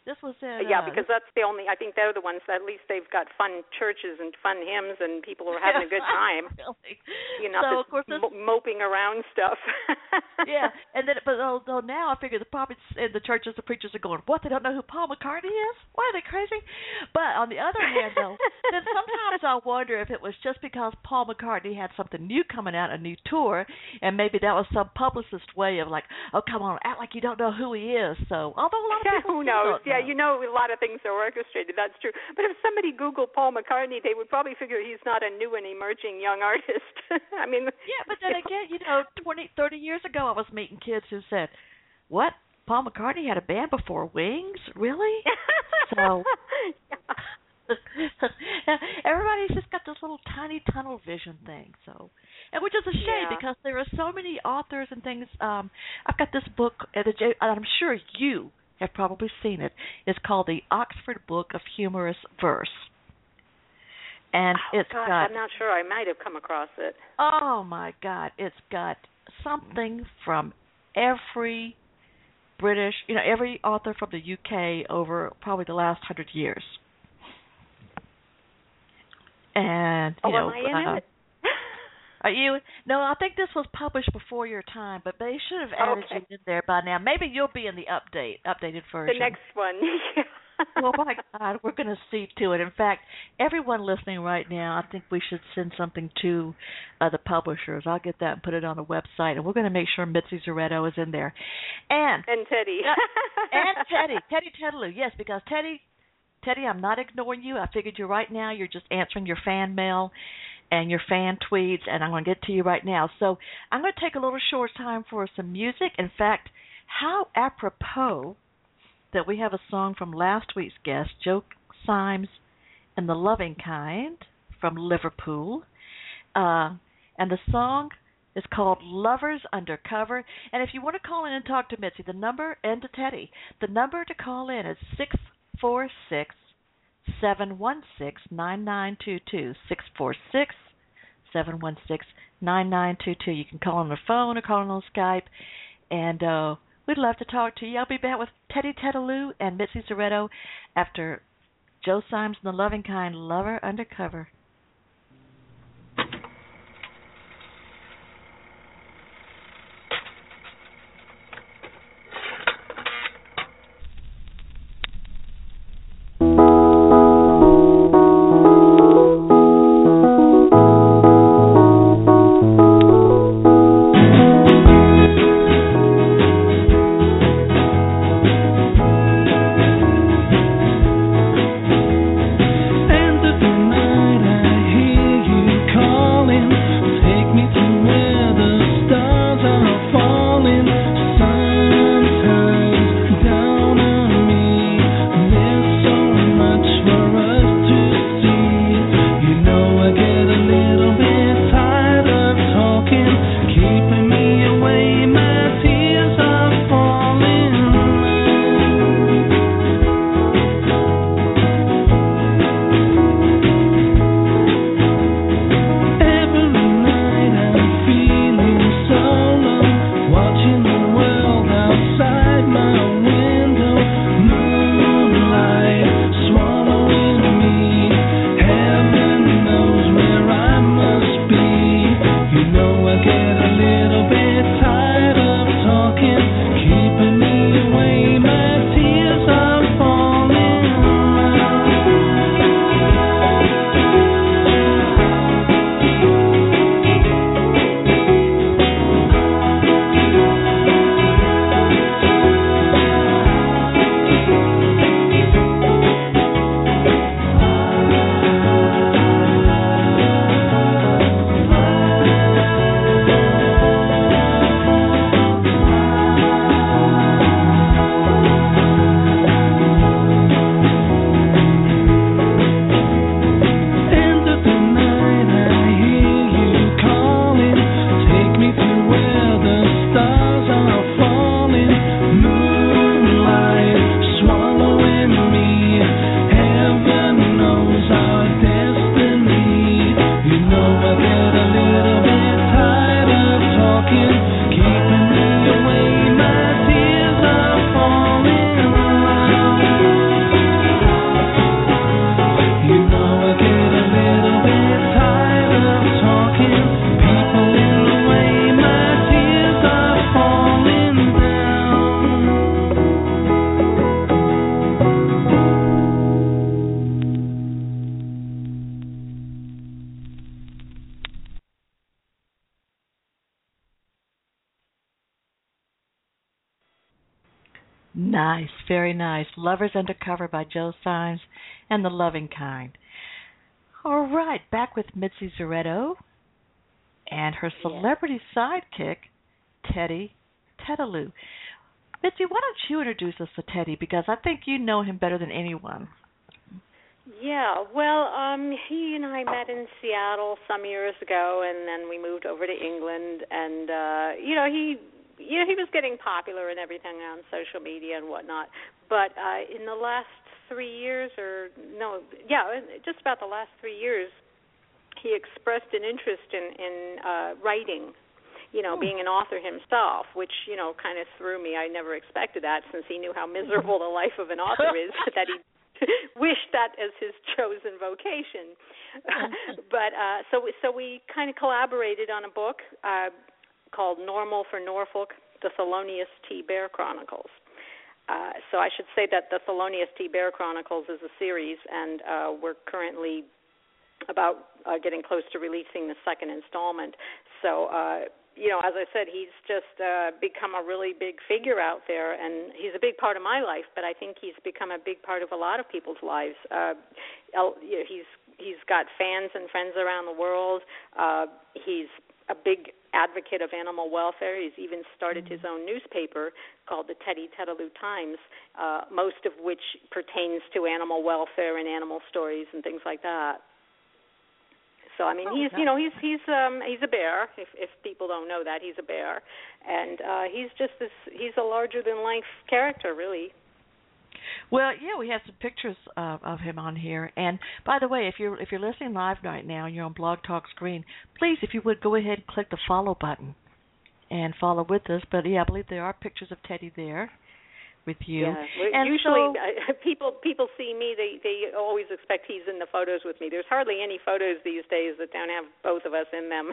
This was in. Yeah, uh, because that's the only. I think they're the ones that at least they've got fun churches and fun hymns, and people are having a good time. Really? You know, so this of course this, mo- moping around stuff. Yeah, and then but although now I figure the prophets and the churches, the preachers are going, what? They don't know who Paul McCartney is? Why are they crazy? But on the other hand, though, then sometimes I wonder if it was just because Paul McCartney had something new coming out, a new tour, and maybe that was some publicist way of like, oh come on, act like you don't know who he is. So although a lot of Yeah, people who still knows? don't Yeah, know. you know, a lot of things are orchestrated. That's true. But if somebody Googled Paul McCartney, they would probably figure he's not a new and emerging young artist. I mean, yeah, but then again, you know, twenty, thirty years ago, I was meeting kids who said, "What? Paul McCartney had a band before Wings? Really?" So everybody's just got this little tiny tunnel vision thing. So, and which is a shame Yeah. because there are so many authors and things. Um, I've got this book, and I'm sure you have probably seen it. It's called the Oxford Book of Humorous Verse. And oh, it's gosh, got, I'm not sure. I might have come across it. oh my God, it's got something from every British, you know, every author from the U K over probably the last hundred years. And, you oh, know, am I in uh, it? are you? No, I think this was published before your time, but they should have added Okay. you in there by now. Maybe you'll be in the update, updated version. The next one. Well, my God, we're going to see to it. In fact, everyone listening right now, I think we should send something to uh, the publishers. I'll get that and put it on the website, and we're going to make sure Mitzi Zaretto is in there. And and Teddy. uh, and Teddy, Teddy Teddaloo, yes, because Teddy, Teddy, I'm not ignoring you. I figured you right now. You're just answering your fan mail and your fan tweets, and I'm going to get to you right now. So I'm going to take a little short time for some music. In fact, how apropos that we have a song from last week's guest, Joe Symes and the Loving Kind from Liverpool. Uh, and the song is called Lovers Undercover. And if you want to call in and talk to Mitzi, the number, and to Teddy, the number to call in is six four six, seven one six, nine nine two two, six four six, seven one six, nine nine two two. You can call on the phone or call on Skype. And uh, we'd love to talk to you. I'll be back with Teddy Teddaloo and Mitzi Zaretto after Joe Symes and the Loving Kind, Lover Undercover. End of the night. Nice, very nice. Lovers Undercover by Joe Symes and The Loving Kind. All right, back with Mitzi Zaretto and her celebrity yeah. sidekick, Teddy Tetaloo. Mitzi, why don't you introduce us to Teddy, because I think you know him better than anyone. Yeah, well, um, he and I met in Seattle some years ago, and then we moved over to England, and, uh, you know, he... You know, he was getting popular and everything on social media and whatnot. But uh, in the last three years, or no, yeah, just about the last three years, he expressed an interest in, in uh, writing, you know, being an author himself, which, you know, kind of threw me. I never expected that, since he knew how miserable the life of an author is, that he wished that as his chosen vocation. but uh, so, so we kind of collaborated on a book uh called Normal for Norfolk, The Thelonious T. Bear Chronicles. Uh, so I should say that The Thelonious T. Bear Chronicles is a series, and uh, we're currently about uh, getting close to releasing the second installment. So, uh, you know, as I said, he's just uh, become a really big figure out there, and he's a big part of my life, but I think he's become a big part of a lot of people's lives. Uh, he's he's got fans and friends around the world. Uh, he's a big advocate of animal welfare. He's even started his own newspaper called the Teddy Tetaloo Times, uh, most of which pertains to animal welfare and animal stories and things like that. So I mean, oh, he's you know he's he's um, he's a bear. If if people don't know that, he's a bear, and uh, he's just this. He's a larger than life character, really. Well, yeah, we have some pictures uh, of him on here. And by the way, if you're if you're listening live right now and you're on Blog Talk Screen, please, if you would, go ahead and click the follow button and follow with us. But yeah, I believe there are pictures of Teddy there with you. Yeah. Well, and usually, so, uh, people people see me. They they always expect he's in the photos with me. There's hardly any photos these days that don't have both of us in them.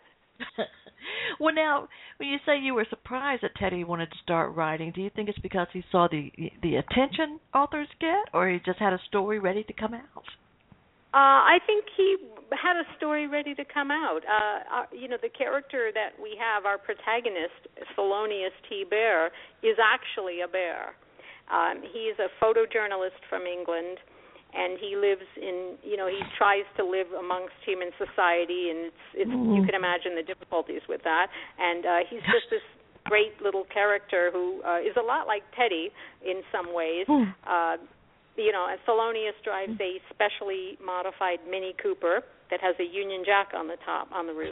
Well, now, when you say you were surprised that Teddy wanted to start writing, do you think it's because he saw the the attention authors get, or he just had a story ready to come out? Uh, I think he had a story ready to come out. Uh, uh, you know, the character that we have, our protagonist, Thelonious T. Bear, is actually a bear. Um, he is a photojournalist from England, and he lives in, you know, he tries to live amongst human society, and it's, it's mm. you can imagine the difficulties with that. And uh, he's just this great little character who uh, is a lot like Teddy in some ways. Mm. Uh, you know, Thelonious drives a specially modified Mini Cooper that has a Union Jack on the top, on the roof.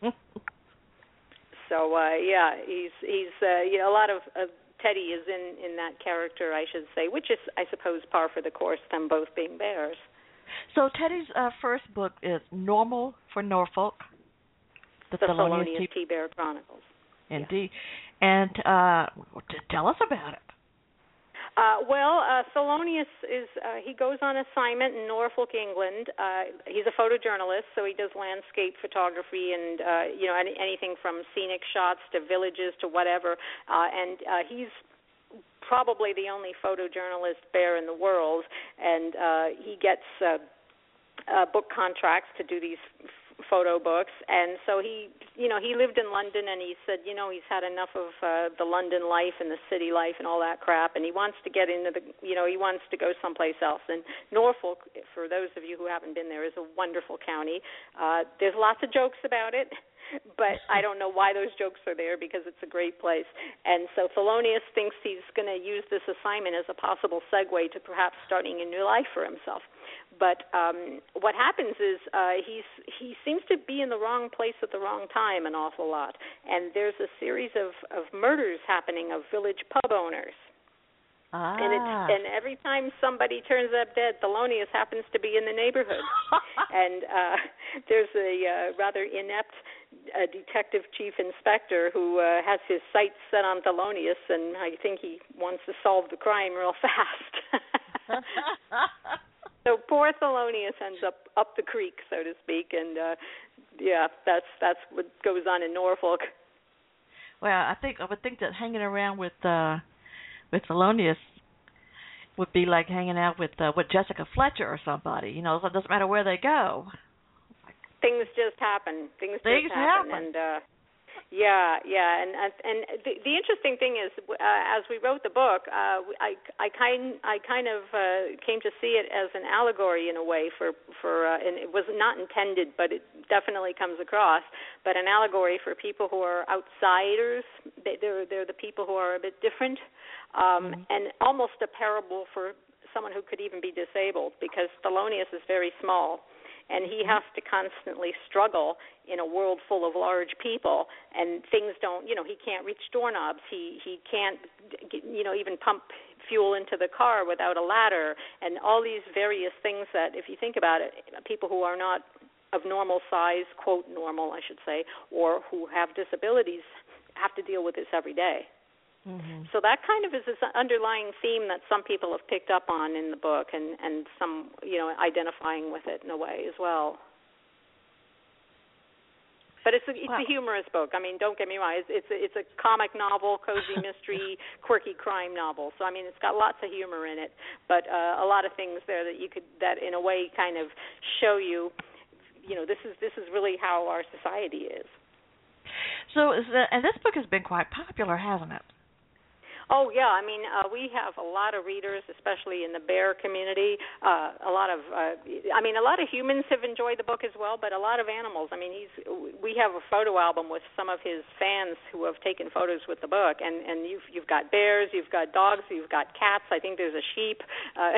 So uh, yeah, he's he's uh, you know, a lot of. Uh, Teddy is in, in that character, I should say, which is, I suppose, par for the course, them both being bears. So Teddy's uh, first book is Normal for Norfolk, The, the Thelonious T. T. Bear Chronicles. Indeed. Yeah. And uh, tell us about it. Uh, well, uh, Thelonious is, uh, he goes on assignment in Norfolk, England. Uh, he's a photojournalist, so he does landscape photography and, uh, you know, any, anything from scenic shots to villages to whatever. Uh, and uh, he's probably the only photojournalist bear in the world, and uh, he gets uh, uh, book contracts to do these f- photo books. And so he, you know, he lived in London, and he said, you know, he's had enough of uh, the London life and the city life and all that crap, and he wants to get into the, you know, he wants to go someplace else. And Norfolk, for those of you who haven't been there, is a wonderful county. Uh, there's lots of jokes about it, but I don't know why those jokes are there, because it's a great place. And so Thelonious thinks he's going to use this assignment as a possible segue to perhaps starting a new life for himself. But um, what happens is uh, he's he seems to be in the wrong place at the wrong time an awful lot. And there's a series of, of murders happening of village pub owners. Ah. And it's, and every time somebody turns up dead, Thelonious happens to be in the neighborhood. And uh, there's a uh, rather inept uh, detective chief inspector who uh, has his sights set on Thelonious, and I think he wants to solve the crime real fast. So poor Thelonious ends up up the creek, so to speak, and uh, yeah, that's that's what goes on in Norfolk. Well, I think I would think that hanging around with uh, with Thelonious would be like hanging out with uh, with Jessica Fletcher or somebody. You know, so it doesn't matter where they go. Things just happen. Things, Things just happen, happen. and uh, Yeah, yeah, and and, and the, the interesting thing is, uh, as we wrote the book, uh, I I kind I kind of uh, came to see it as an allegory in a way for for, uh, and it was not intended, but it definitely comes across. But an allegory for people who are outsiders. They, they're they're the people who are a bit different, um, mm-hmm. and almost a parable for someone who could even be disabled, because Thelonious is very small. And he has to constantly struggle in a world full of large people, and things don't, you know, he can't reach doorknobs. He he can't, you know, even pump fuel into the car without a ladder, and all these various things that, if you think about it, people who are not of normal size, quote normal, I should say, or who have disabilities have to deal with this every day. Mm-hmm. So that kind of is this underlying theme that some people have picked up on in the book, and, and some, you know, identifying with it in a way as well. But it's a, it's wow. a humorous book. I mean, don't get me wrong. It's it's a, it's a comic novel, cozy mystery, quirky crime novel. So I mean, it's got lots of humor in it, but uh, a lot of things there that you could that in a way kind of show you, you know, this is this is really how our society is. So, is the, and this book has been quite popular, hasn't it? Oh, yeah. I mean, uh, we have a lot of readers, especially in the bear community. Uh, a lot of, uh, I mean, a lot of humans have enjoyed the book as well, but a lot of animals. I mean, he's. We have a photo album with some of his fans who have taken photos with the book, and, and you've you've got bears, you've got dogs, you've got cats. I think there's a sheep. Uh,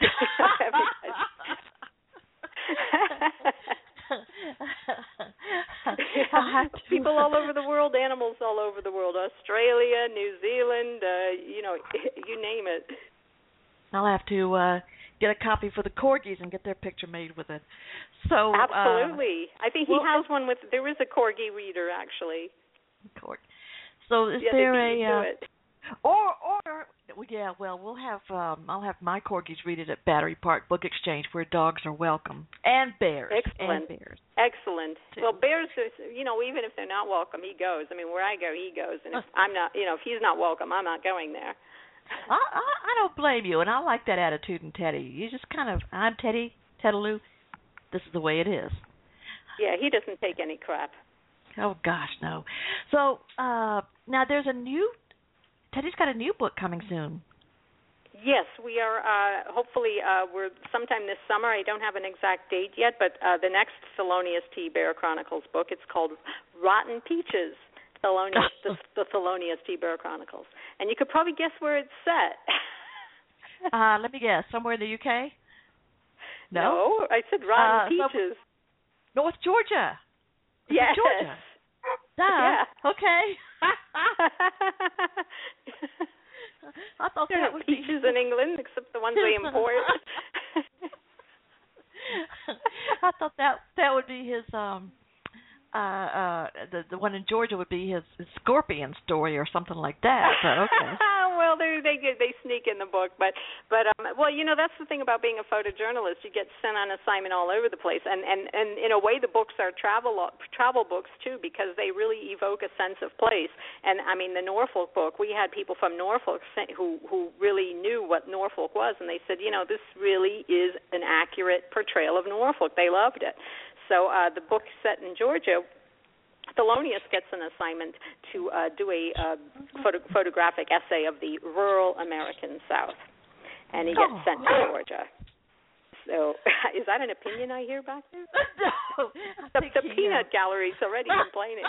People all over the world, animals all over the world, Australia, New Zealand, uh, you know, you name it. I'll have to uh, get a copy for the corgis and get their picture made with it. So absolutely, uh, I think he well, has one with. There is a corgi reader actually. Corgi. So is yeah, there a uh, or or yeah? Well, we'll have um, I'll have my corgis read it at Battery Park Book Exchange, where dogs are welcome, and bears. Excellent. And bears. Excellent. Too. Well, bears, you know, even if they're not welcome, he goes. I mean, where I go, he goes. And if I'm not, you know, if he's not welcome, I'm not going there. I, I I don't blame you, and I like that attitude in Teddy. You just kind of, I'm Teddy, Teddaloo. This is the way it is. Yeah, he doesn't take any crap. Oh gosh, no. So uh, now there's a new. Teddy's got a new book coming soon. Yes, we are. Uh, hopefully, uh, we're sometime this summer. I don't have an exact date yet, but uh, the next Thelonious T. Bear Chronicles book, it's called Rotten Peaches, Thelonious, the, the Thelonious T. Bear Chronicles. And you could probably guess where it's set. uh, let me guess. Somewhere in the U K? No, no I said Rotten uh, Peaches. Some, North Georgia. Yes. Georgia. Duh. Yeah. Okay. I thought there that are would peaches be... in England, except the ones they import. I thought that that would be his um uh uh the the one in Georgia would be his, his scorpion story or something like that. But okay. Well, they they get they sneak in the book, but but um well, you know, that's the thing about being a photojournalist. You get sent on assignment all over the place, and and and in a way, the books are travel travel books too, because they really evoke a sense of place. And I mean, the Norfolk book, we had people from Norfolk who who really knew what Norfolk was, and they said, you know, this really is an accurate portrayal of Norfolk. They loved it. So uh, the book set in Georgia. Thelonious gets an assignment to uh, do a uh, photo- photographic essay of the rural American South, and he gets oh. sent to Georgia. So, is that an opinion I hear back there? No. The, the peanut gallery's already complaining.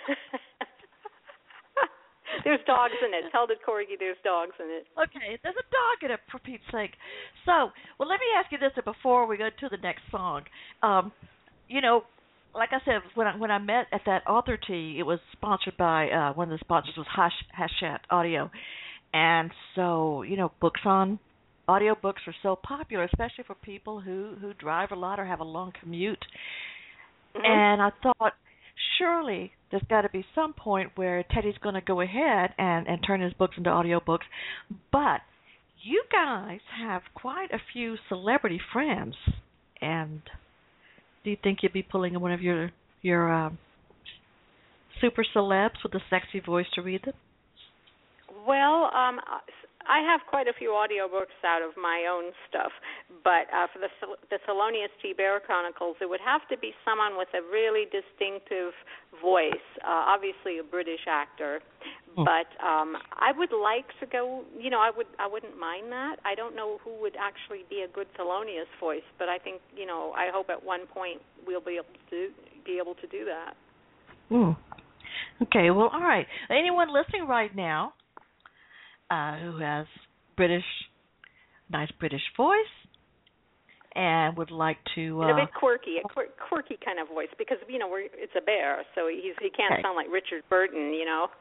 There's dogs in it. Tell the corgi there's dogs in it. Okay, there's a dog in it, for Pete's sake. So, well, let me ask you this before we go to the next song. Um, you know, like I said, when I, when I met at that author tea, it was sponsored by, uh, one of the sponsors was Hash, Hachette Audio. And so, you know, books on, audio books are so popular, especially for people who, who drive a lot or have a long commute. Mm-hmm. And I thought, surely there's got to be some point where Teddy's going to go ahead and, and turn his books into audio books. But you guys have quite a few celebrity friends, and do you think you'd be pulling one of your your um, super celebs with a sexy voice to read them? Well, um, I have quite a few audiobooks out of my own stuff, but uh, for the the Thelonious T. Baer Chronicles, it would have to be someone with a really distinctive voice, uh, obviously a British actor. Mm. But um, I would like to go. You know, I would I wouldn't mind that. I don't know who would actually be a good Thelonious voice, but I think you know. I hope at one point we'll be able to do, be able to do that. Mm. Okay. Well, all right. Anyone listening right now Uh, who has British, nice British voice, and would like to uh, and a bit quirky, a quir- quirky kind of voice, because you know we're, it's a bear, so he's he can't okay. sound like Richard Burton, you know,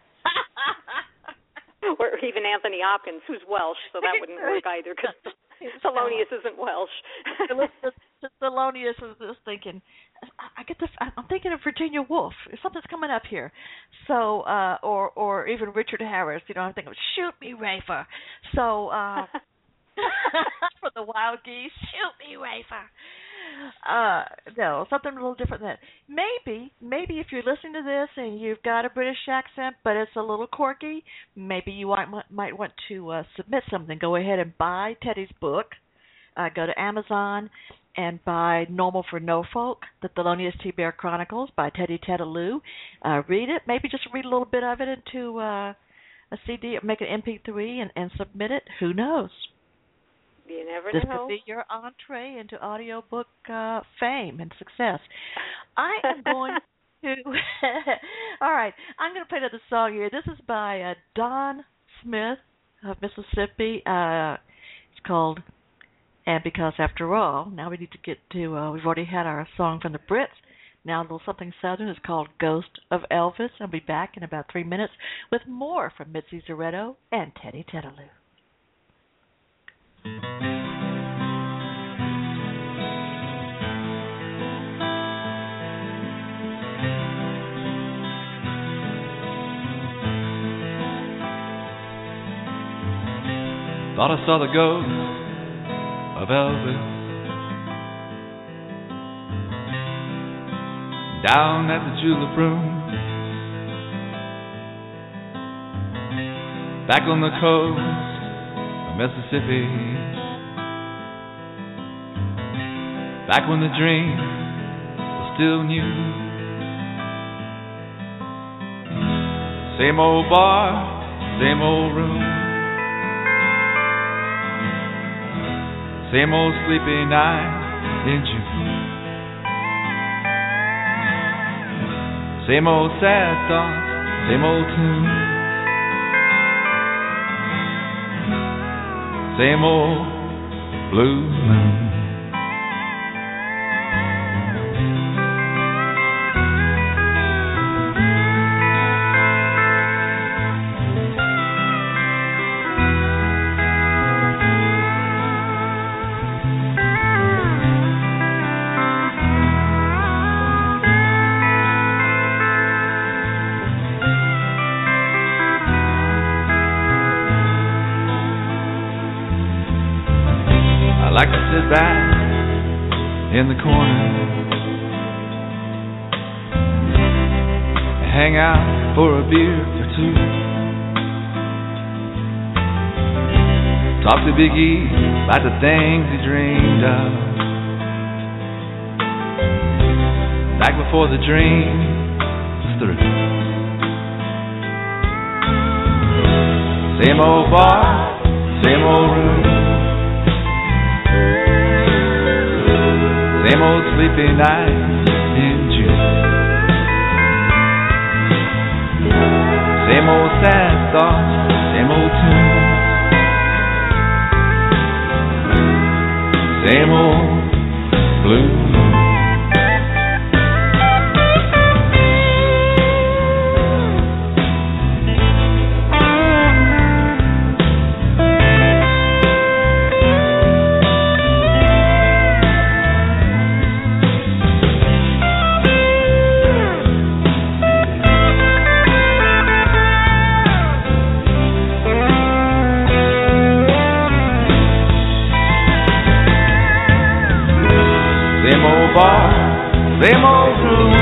or even Anthony Hopkins, who's Welsh, so that wouldn't work either, because Thelonious isn't Welsh. Thelonious is just thinking, I get this. I'm thinking of Virginia Woolf. Something's coming up here. So, uh, or or even Richard Harris. You know, I'm thinking, shoot me, Rafer. So, uh, for the Wild Geese, shoot me, Rafer. Uh, no, something a little different than that. Maybe, maybe if you're listening to this and you've got a British accent, but it's a little quirky, maybe you might might want to uh, submit something. Go ahead and buy Teddy's book. Uh, go to Amazon and buy Normal for No Folk, the Thelonious T. Baer Chronicles by Teddy Tedaloo. Uh, read it. Maybe just read a little bit of it into uh, a C D or make an M P three and, and submit it. Who knows? You never this know. This could be your entree into audiobook uh, fame and success. I am going to... All right. I'm going to play another song here. This is by uh, Don Smith of Mississippi. Uh, it's called... And Because After All. Now we need to get to, uh, we've already had our song from the Brits. Now a little something southern is called Ghost of Elvis. I'll be back in about three minutes with more from Mitzi Zaretto and Teddy Tedaloo. Thought I saw the ghost of Elvis down at the Julep Room, back on the coast of Mississippi, back when the dream was still new. Same old bar, same old room, same old sleepy night in June. Same old sad thoughts, same old tune. Same old blue moon. I like to sit back in the corner, hang out for a beer or two, talk to Big E about the things he dreamed of, back before the dream was through. Same old bar, same old room, same old sleepy night in June. Same old sad thoughts, same old tune, same old blue moon. Same old bar, same old room,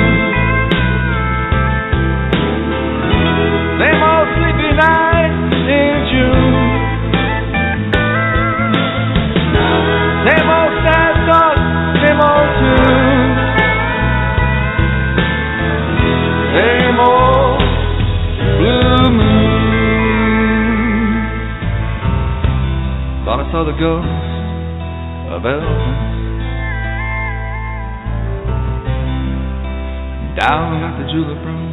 same old sleepy night in June. thought I saw the ghost of Elvis down at the Julep Room.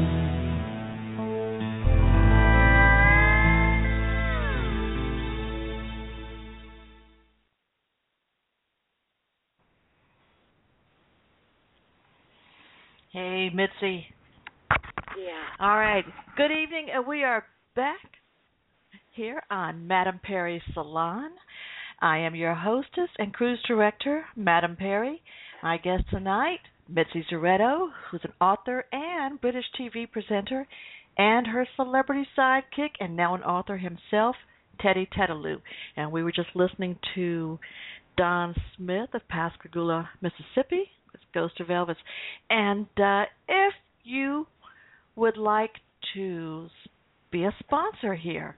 Hey, Mitzi. Yeah. All right. Good evening. Uh, we are back here on Madame Perry's Salon. I am your hostess and cruise director, Madame Perry. My guest tonight, Mitzi Zaretto, who's an author and British T V presenter, and her celebrity sidekick and now an author himself, Teddy Tetaloo. And we were just listening to Don Smith of Pascagoula, Mississippi, with Ghost of Elvis. And uh, if you would like to be a sponsor here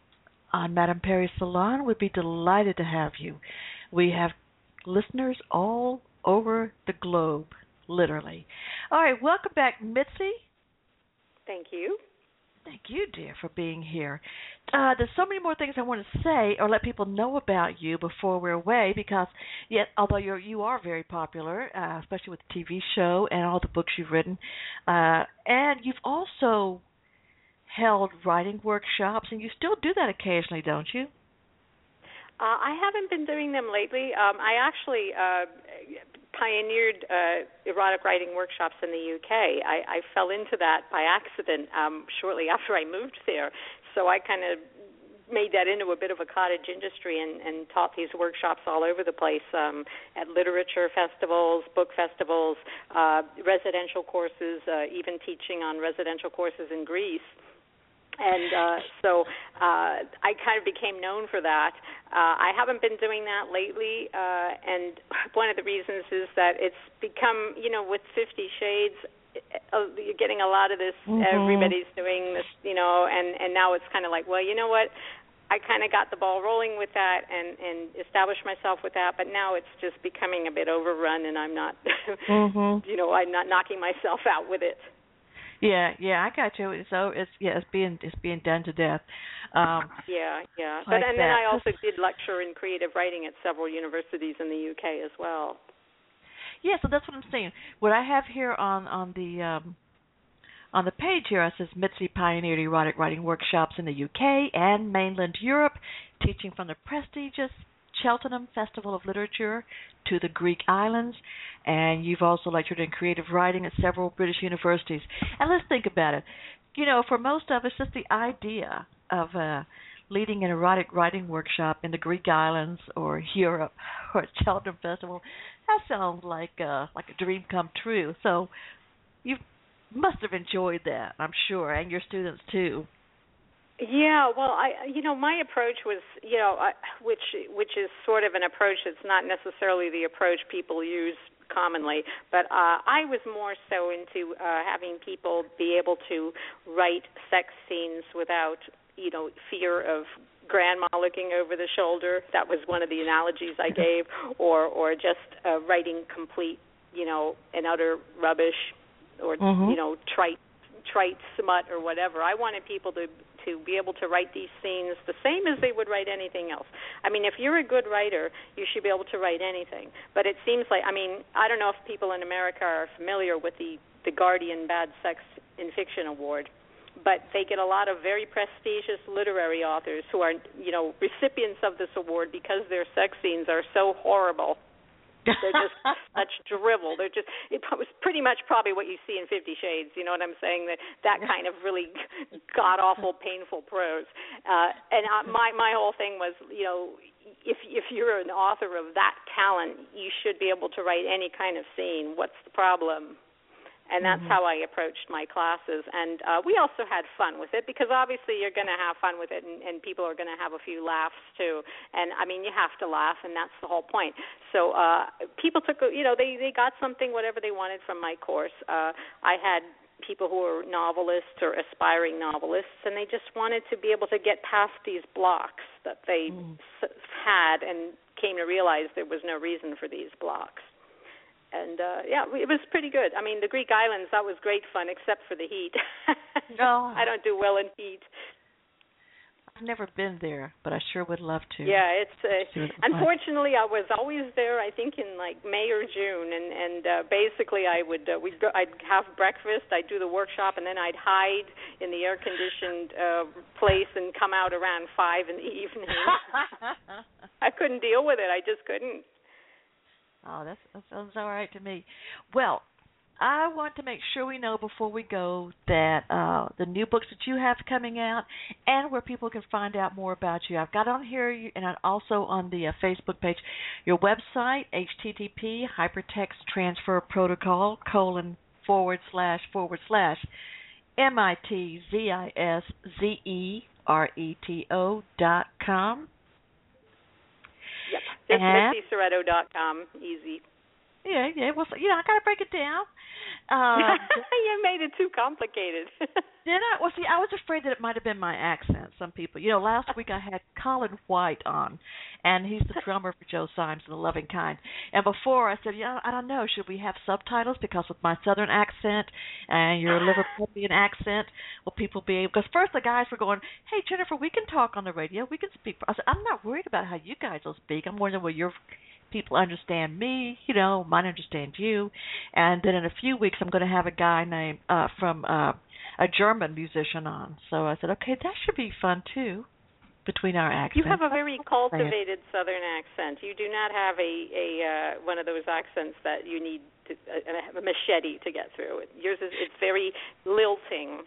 on Madame Perry's Salon, we'd be delighted to have you. We have listeners all over the globe, literally. All right, welcome back, Mitzi. Thank you. Thank you, dear, for being here. Uh, there's so many more things I want to say or let people know about you before we're away, because yet, although you're you are very popular, uh, especially with the T V show and all the books you've written, uh, and you've also held writing workshops, and you still do that occasionally, don't you? Uh, I haven't been doing them lately. Um, I actually uh, pioneered uh, erotic writing workshops in the U K. I, I fell into that by accident um, shortly after I moved there. So I kind of made that into a bit of a cottage industry and, and taught these workshops all over the place um, at literature festivals, book festivals, uh, residential courses, uh, even teaching on residential courses in Greece. And uh, so uh, I kind of became known for that. Uh, I haven't been doing that lately, uh, and one of the reasons is that it's become, you know, with Fifty Shades, uh, you're getting a lot of this, mm-hmm. everybody's doing this, you know, and, and now it's kind of like, well, you know what, I kind of got the ball rolling with that and, and established myself with that, but now it's just becoming a bit overrun, and I'm not, mm-hmm. you know, I'm not knocking myself out with it. Yeah, yeah, I got you. So it's yeah, it's being it's being done to death. Um, yeah, yeah. Like but and that. then I also did lecture in creative writing at several universities in the U K as well. Yeah, so that's what I'm saying. What I have here on on the um, on the page here, it says Mitzi pioneered erotic writing workshops in the U K and mainland Europe, teaching from the prestigious Cheltenham Festival of Literature to the Greek islands, and you've also lectured in creative writing at several British universities. And let's think about it. You know, for most of us, just the idea of uh, leading an erotic writing workshop in the Greek islands or Europe or Cheltenham Festival, that sounds like uh, like a dream come true. So you must have enjoyed that, I'm sure, and your students too. Yeah, well, I, you know, my approach was, you know, I, which which is sort of an approach that's not necessarily the approach people use commonly, but uh, I was more so into uh, having people be able to write sex scenes without, you know, fear of grandma looking over the shoulder. That was one of the analogies I gave, or or just uh, writing complete, you know, and utter rubbish, or mm-hmm. you know, trite trite smut or whatever. I wanted people to to be able to write these scenes the same as they would write anything else. I mean, if you're a good writer, you should be able to write anything. But it seems like, I mean, I don't know if people in America are familiar with the, the Guardian Bad Sex in Fiction Award, but they get a lot of very prestigious literary authors who are, you know, recipients of this award because their sex scenes are so horrible. They're just such drivel. They're just, it was pretty much probably what you see in Fifty Shades, you know what I'm saying, that that kind of really god-awful, painful prose. Uh, and uh, my, my whole thing was, you know, if if you're an author of that talent, you should be able to write any kind of scene. What's the problem? And that's mm-hmm. how I approached my classes. And uh, we also had fun with it because obviously you're going to have fun with it and, and people are going to have a few laughs too. And, I mean, you have to laugh, and that's the whole point. So uh, people took, you know, they, they got something, whatever they wanted from my course. Uh, I had people who were novelists or aspiring novelists, and they just wanted to be able to get past these blocks that they mm. s- had and came to realize there was no reason for these blocks. And, uh, yeah, it was pretty good. I mean, the Greek islands, that was great fun, except for the heat. Oh. I don't do well in heat. never been there, but I sure would love to. Yeah, it's uh, Sure, unfortunately I was always there. I think in like May or June, and and uh, basically I would uh, we'd go, I'd have breakfast, I'd do the workshop, and then I'd hide in the air conditioned uh, place and come out around five in the evening. I couldn't deal with it. I just couldn't. Oh, that's, that sounds all right to me. Well, I want to make sure we know before we go that uh, the new books that you have coming out and where people can find out more about you. I've got on here and also on the uh, Facebook page your website, H T T P Hypertext Transfer Protocol colon forward slash forward slash M I T Z I S Z E R E T O dot com. Yep, just Mitzi Soretto dot com, easy. Yeah, yeah. Well, you know, I got to break it down. Um, you made it too complicated. Did I? Well, see, I was afraid that it might have been my accent. Some people, you know, last week I had Colin White on, and he's the drummer for Joe Symes and the Loving Kind. And before I said, yeah, I don't know, should we have subtitles? Because with my Southern accent and your Liverpudlian accent, will people be able? Because first the guys were going, hey, Jennifer, we can talk on the radio. We can speak. I said, I'm not worried about how you guys will speak. I'm wondering will your people understand me, you know, might understand you. And then in a few weeks I'm going to have a guy named uh, from uh, a German musician on. So I said, okay, that should be fun too, between our accents. You have a very cultivated Southern accent. You do not have a, a uh, one of those accents that you need to, uh, a machete to get through. Yours is it's very lilting.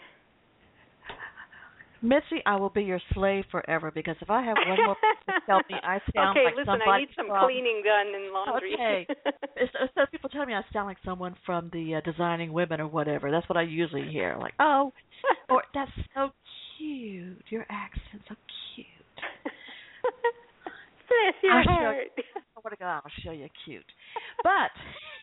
Mitzi, I will be your slave forever because if I have one more person tell me I sound okay, like listen, somebody I need some from, cleaning gun and laundry. Okay. So people tell me I sound like someone from the uh, Designing Women or whatever. That's what I usually hear. Like, oh, or that's so cute. Your accent's so cute. Bless your I'll heart. Show, I want to go out. I'll show you cute. But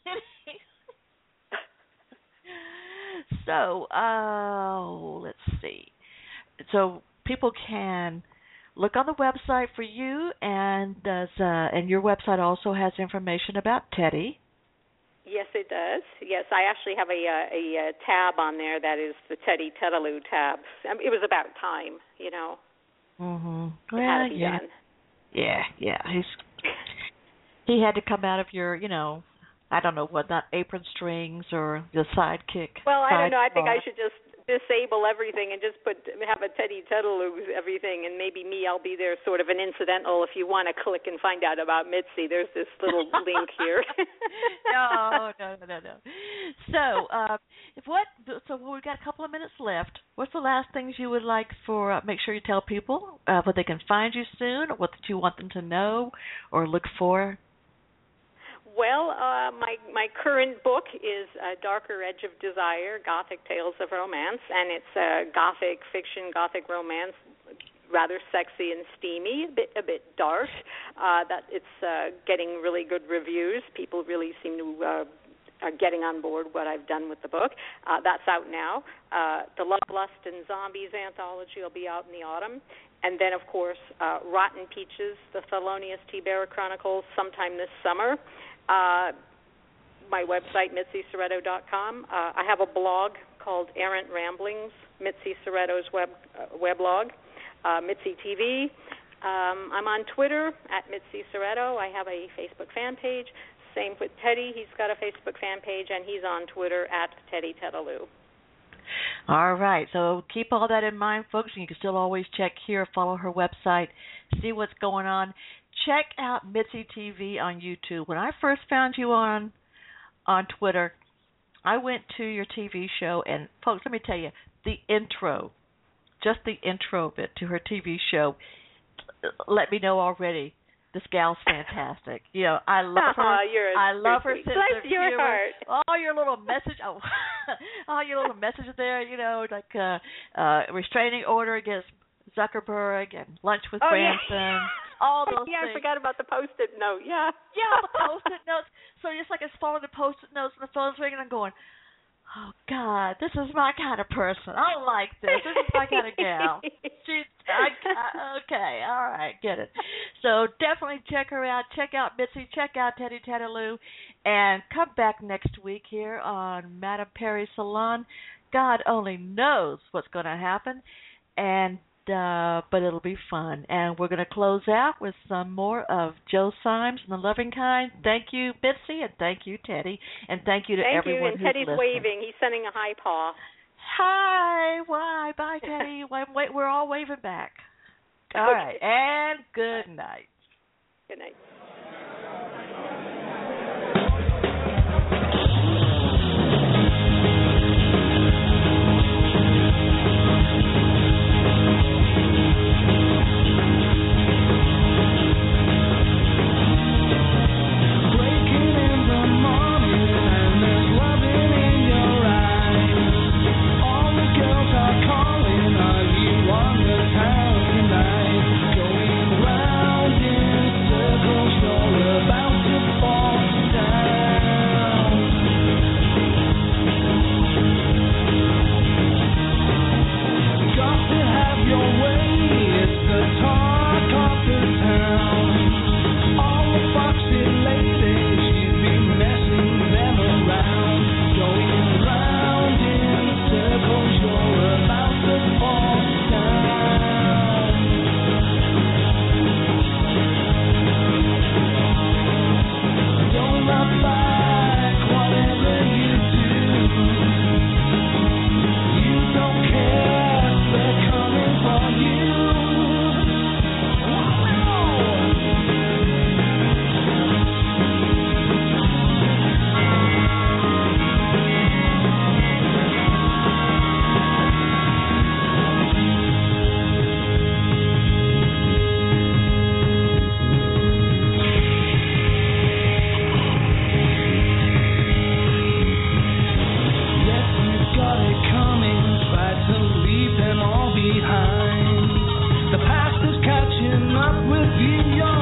so, uh, let's see. So people can look on the website for you, and does uh, and your website also has information about Teddy. Yes, it does. Yes, I actually have a, a, a tab on there that is the Teddy Tetaloo tab. I mean, it was about time, you know. Mhm. It Well, had to be yeah. done. Yeah, yeah. He's he had to come out of your, you know, I don't know what, not apron strings or the sidekick. Well, I don't know. I sidecar. think I should just disable everything and just put have a Teddy Tetaloo everything, and maybe me, I'll be there sort of an incidental. If you want to click and find out about Mitzi, there's this little link here. no, no, no, no, no. So, uh, if what? So we've got a couple of minutes left. What's the last things you would like for? Uh, make sure you tell people uh, what they can find you soon, or what you want them to know or look for. Well, uh, my my current book is uh, Darker Edge of Desire, Gothic Tales of Romance, and it's uh, Gothic fiction, Gothic romance, rather sexy and steamy, a bit a bit dark. Uh, that it's uh, getting really good reviews. People really seem to uh, are getting on board what I've done with the book. Uh, that's out now. Uh, the Love, Lust, and Zombies anthology will be out in the autumn. And then, of course, uh, Rotten Peaches, the Thelonious T. Barra Chronicles, sometime this summer. Uh, my website, Mitzi Soretto dot com. Uh, I have a blog called Errant Ramblings, Mitzi Soretto's web uh, weblog, uh, Mitzi T V. Um, I'm on Twitter at Mitzi Soretto. I have a Facebook fan page. Same with Teddy. He's got a Facebook fan page, and he's on Twitter at Teddy Tetaloo. All right. So keep all that in mind, folks. And you can still always check here, follow her website, see what's going on. Check out Mitzi T V on YouTube. When I first found you on on Twitter, I went to your T V show, and folks, let me tell you, the intro, just the intro of it to her T V show, let me know already. This gal's fantastic. You know, I love her. Oh, you're I love her sweet. sense Bless of your humor. heart. All your little message, oh, all your little messages there. You know, like uh, uh, restraining order against Zuckerberg and lunch with Oh, Branson. Yeah. All those yeah, things. I forgot about the Post-it note. Yeah. Yeah, the Post-it notes. So just like it's following the Post-it notes and the phone's ringing, I'm going, oh, God, this is my kind of person. I don't like this. This is my kind of gal. She's, I, I, okay, all right, get it. So definitely check her out. Check out Mitzi. Check out Teddy Tetaloo. And come back next week here on Madame Perry's Salon. God only knows what's going to happen. And uh, but it'll be fun. And we're going to close out with some more of Joe Symes and the Loving Kind. Thank you, Bitsy, and thank you, Teddy, and thank you to thank everyone you. And who's Teddy's listening. waving. He's sending a high paw. Hi, why? Bye, Teddy. wait, wait, we're all waving back. All Okay. right, and good night. Good night. The past is catching up with you.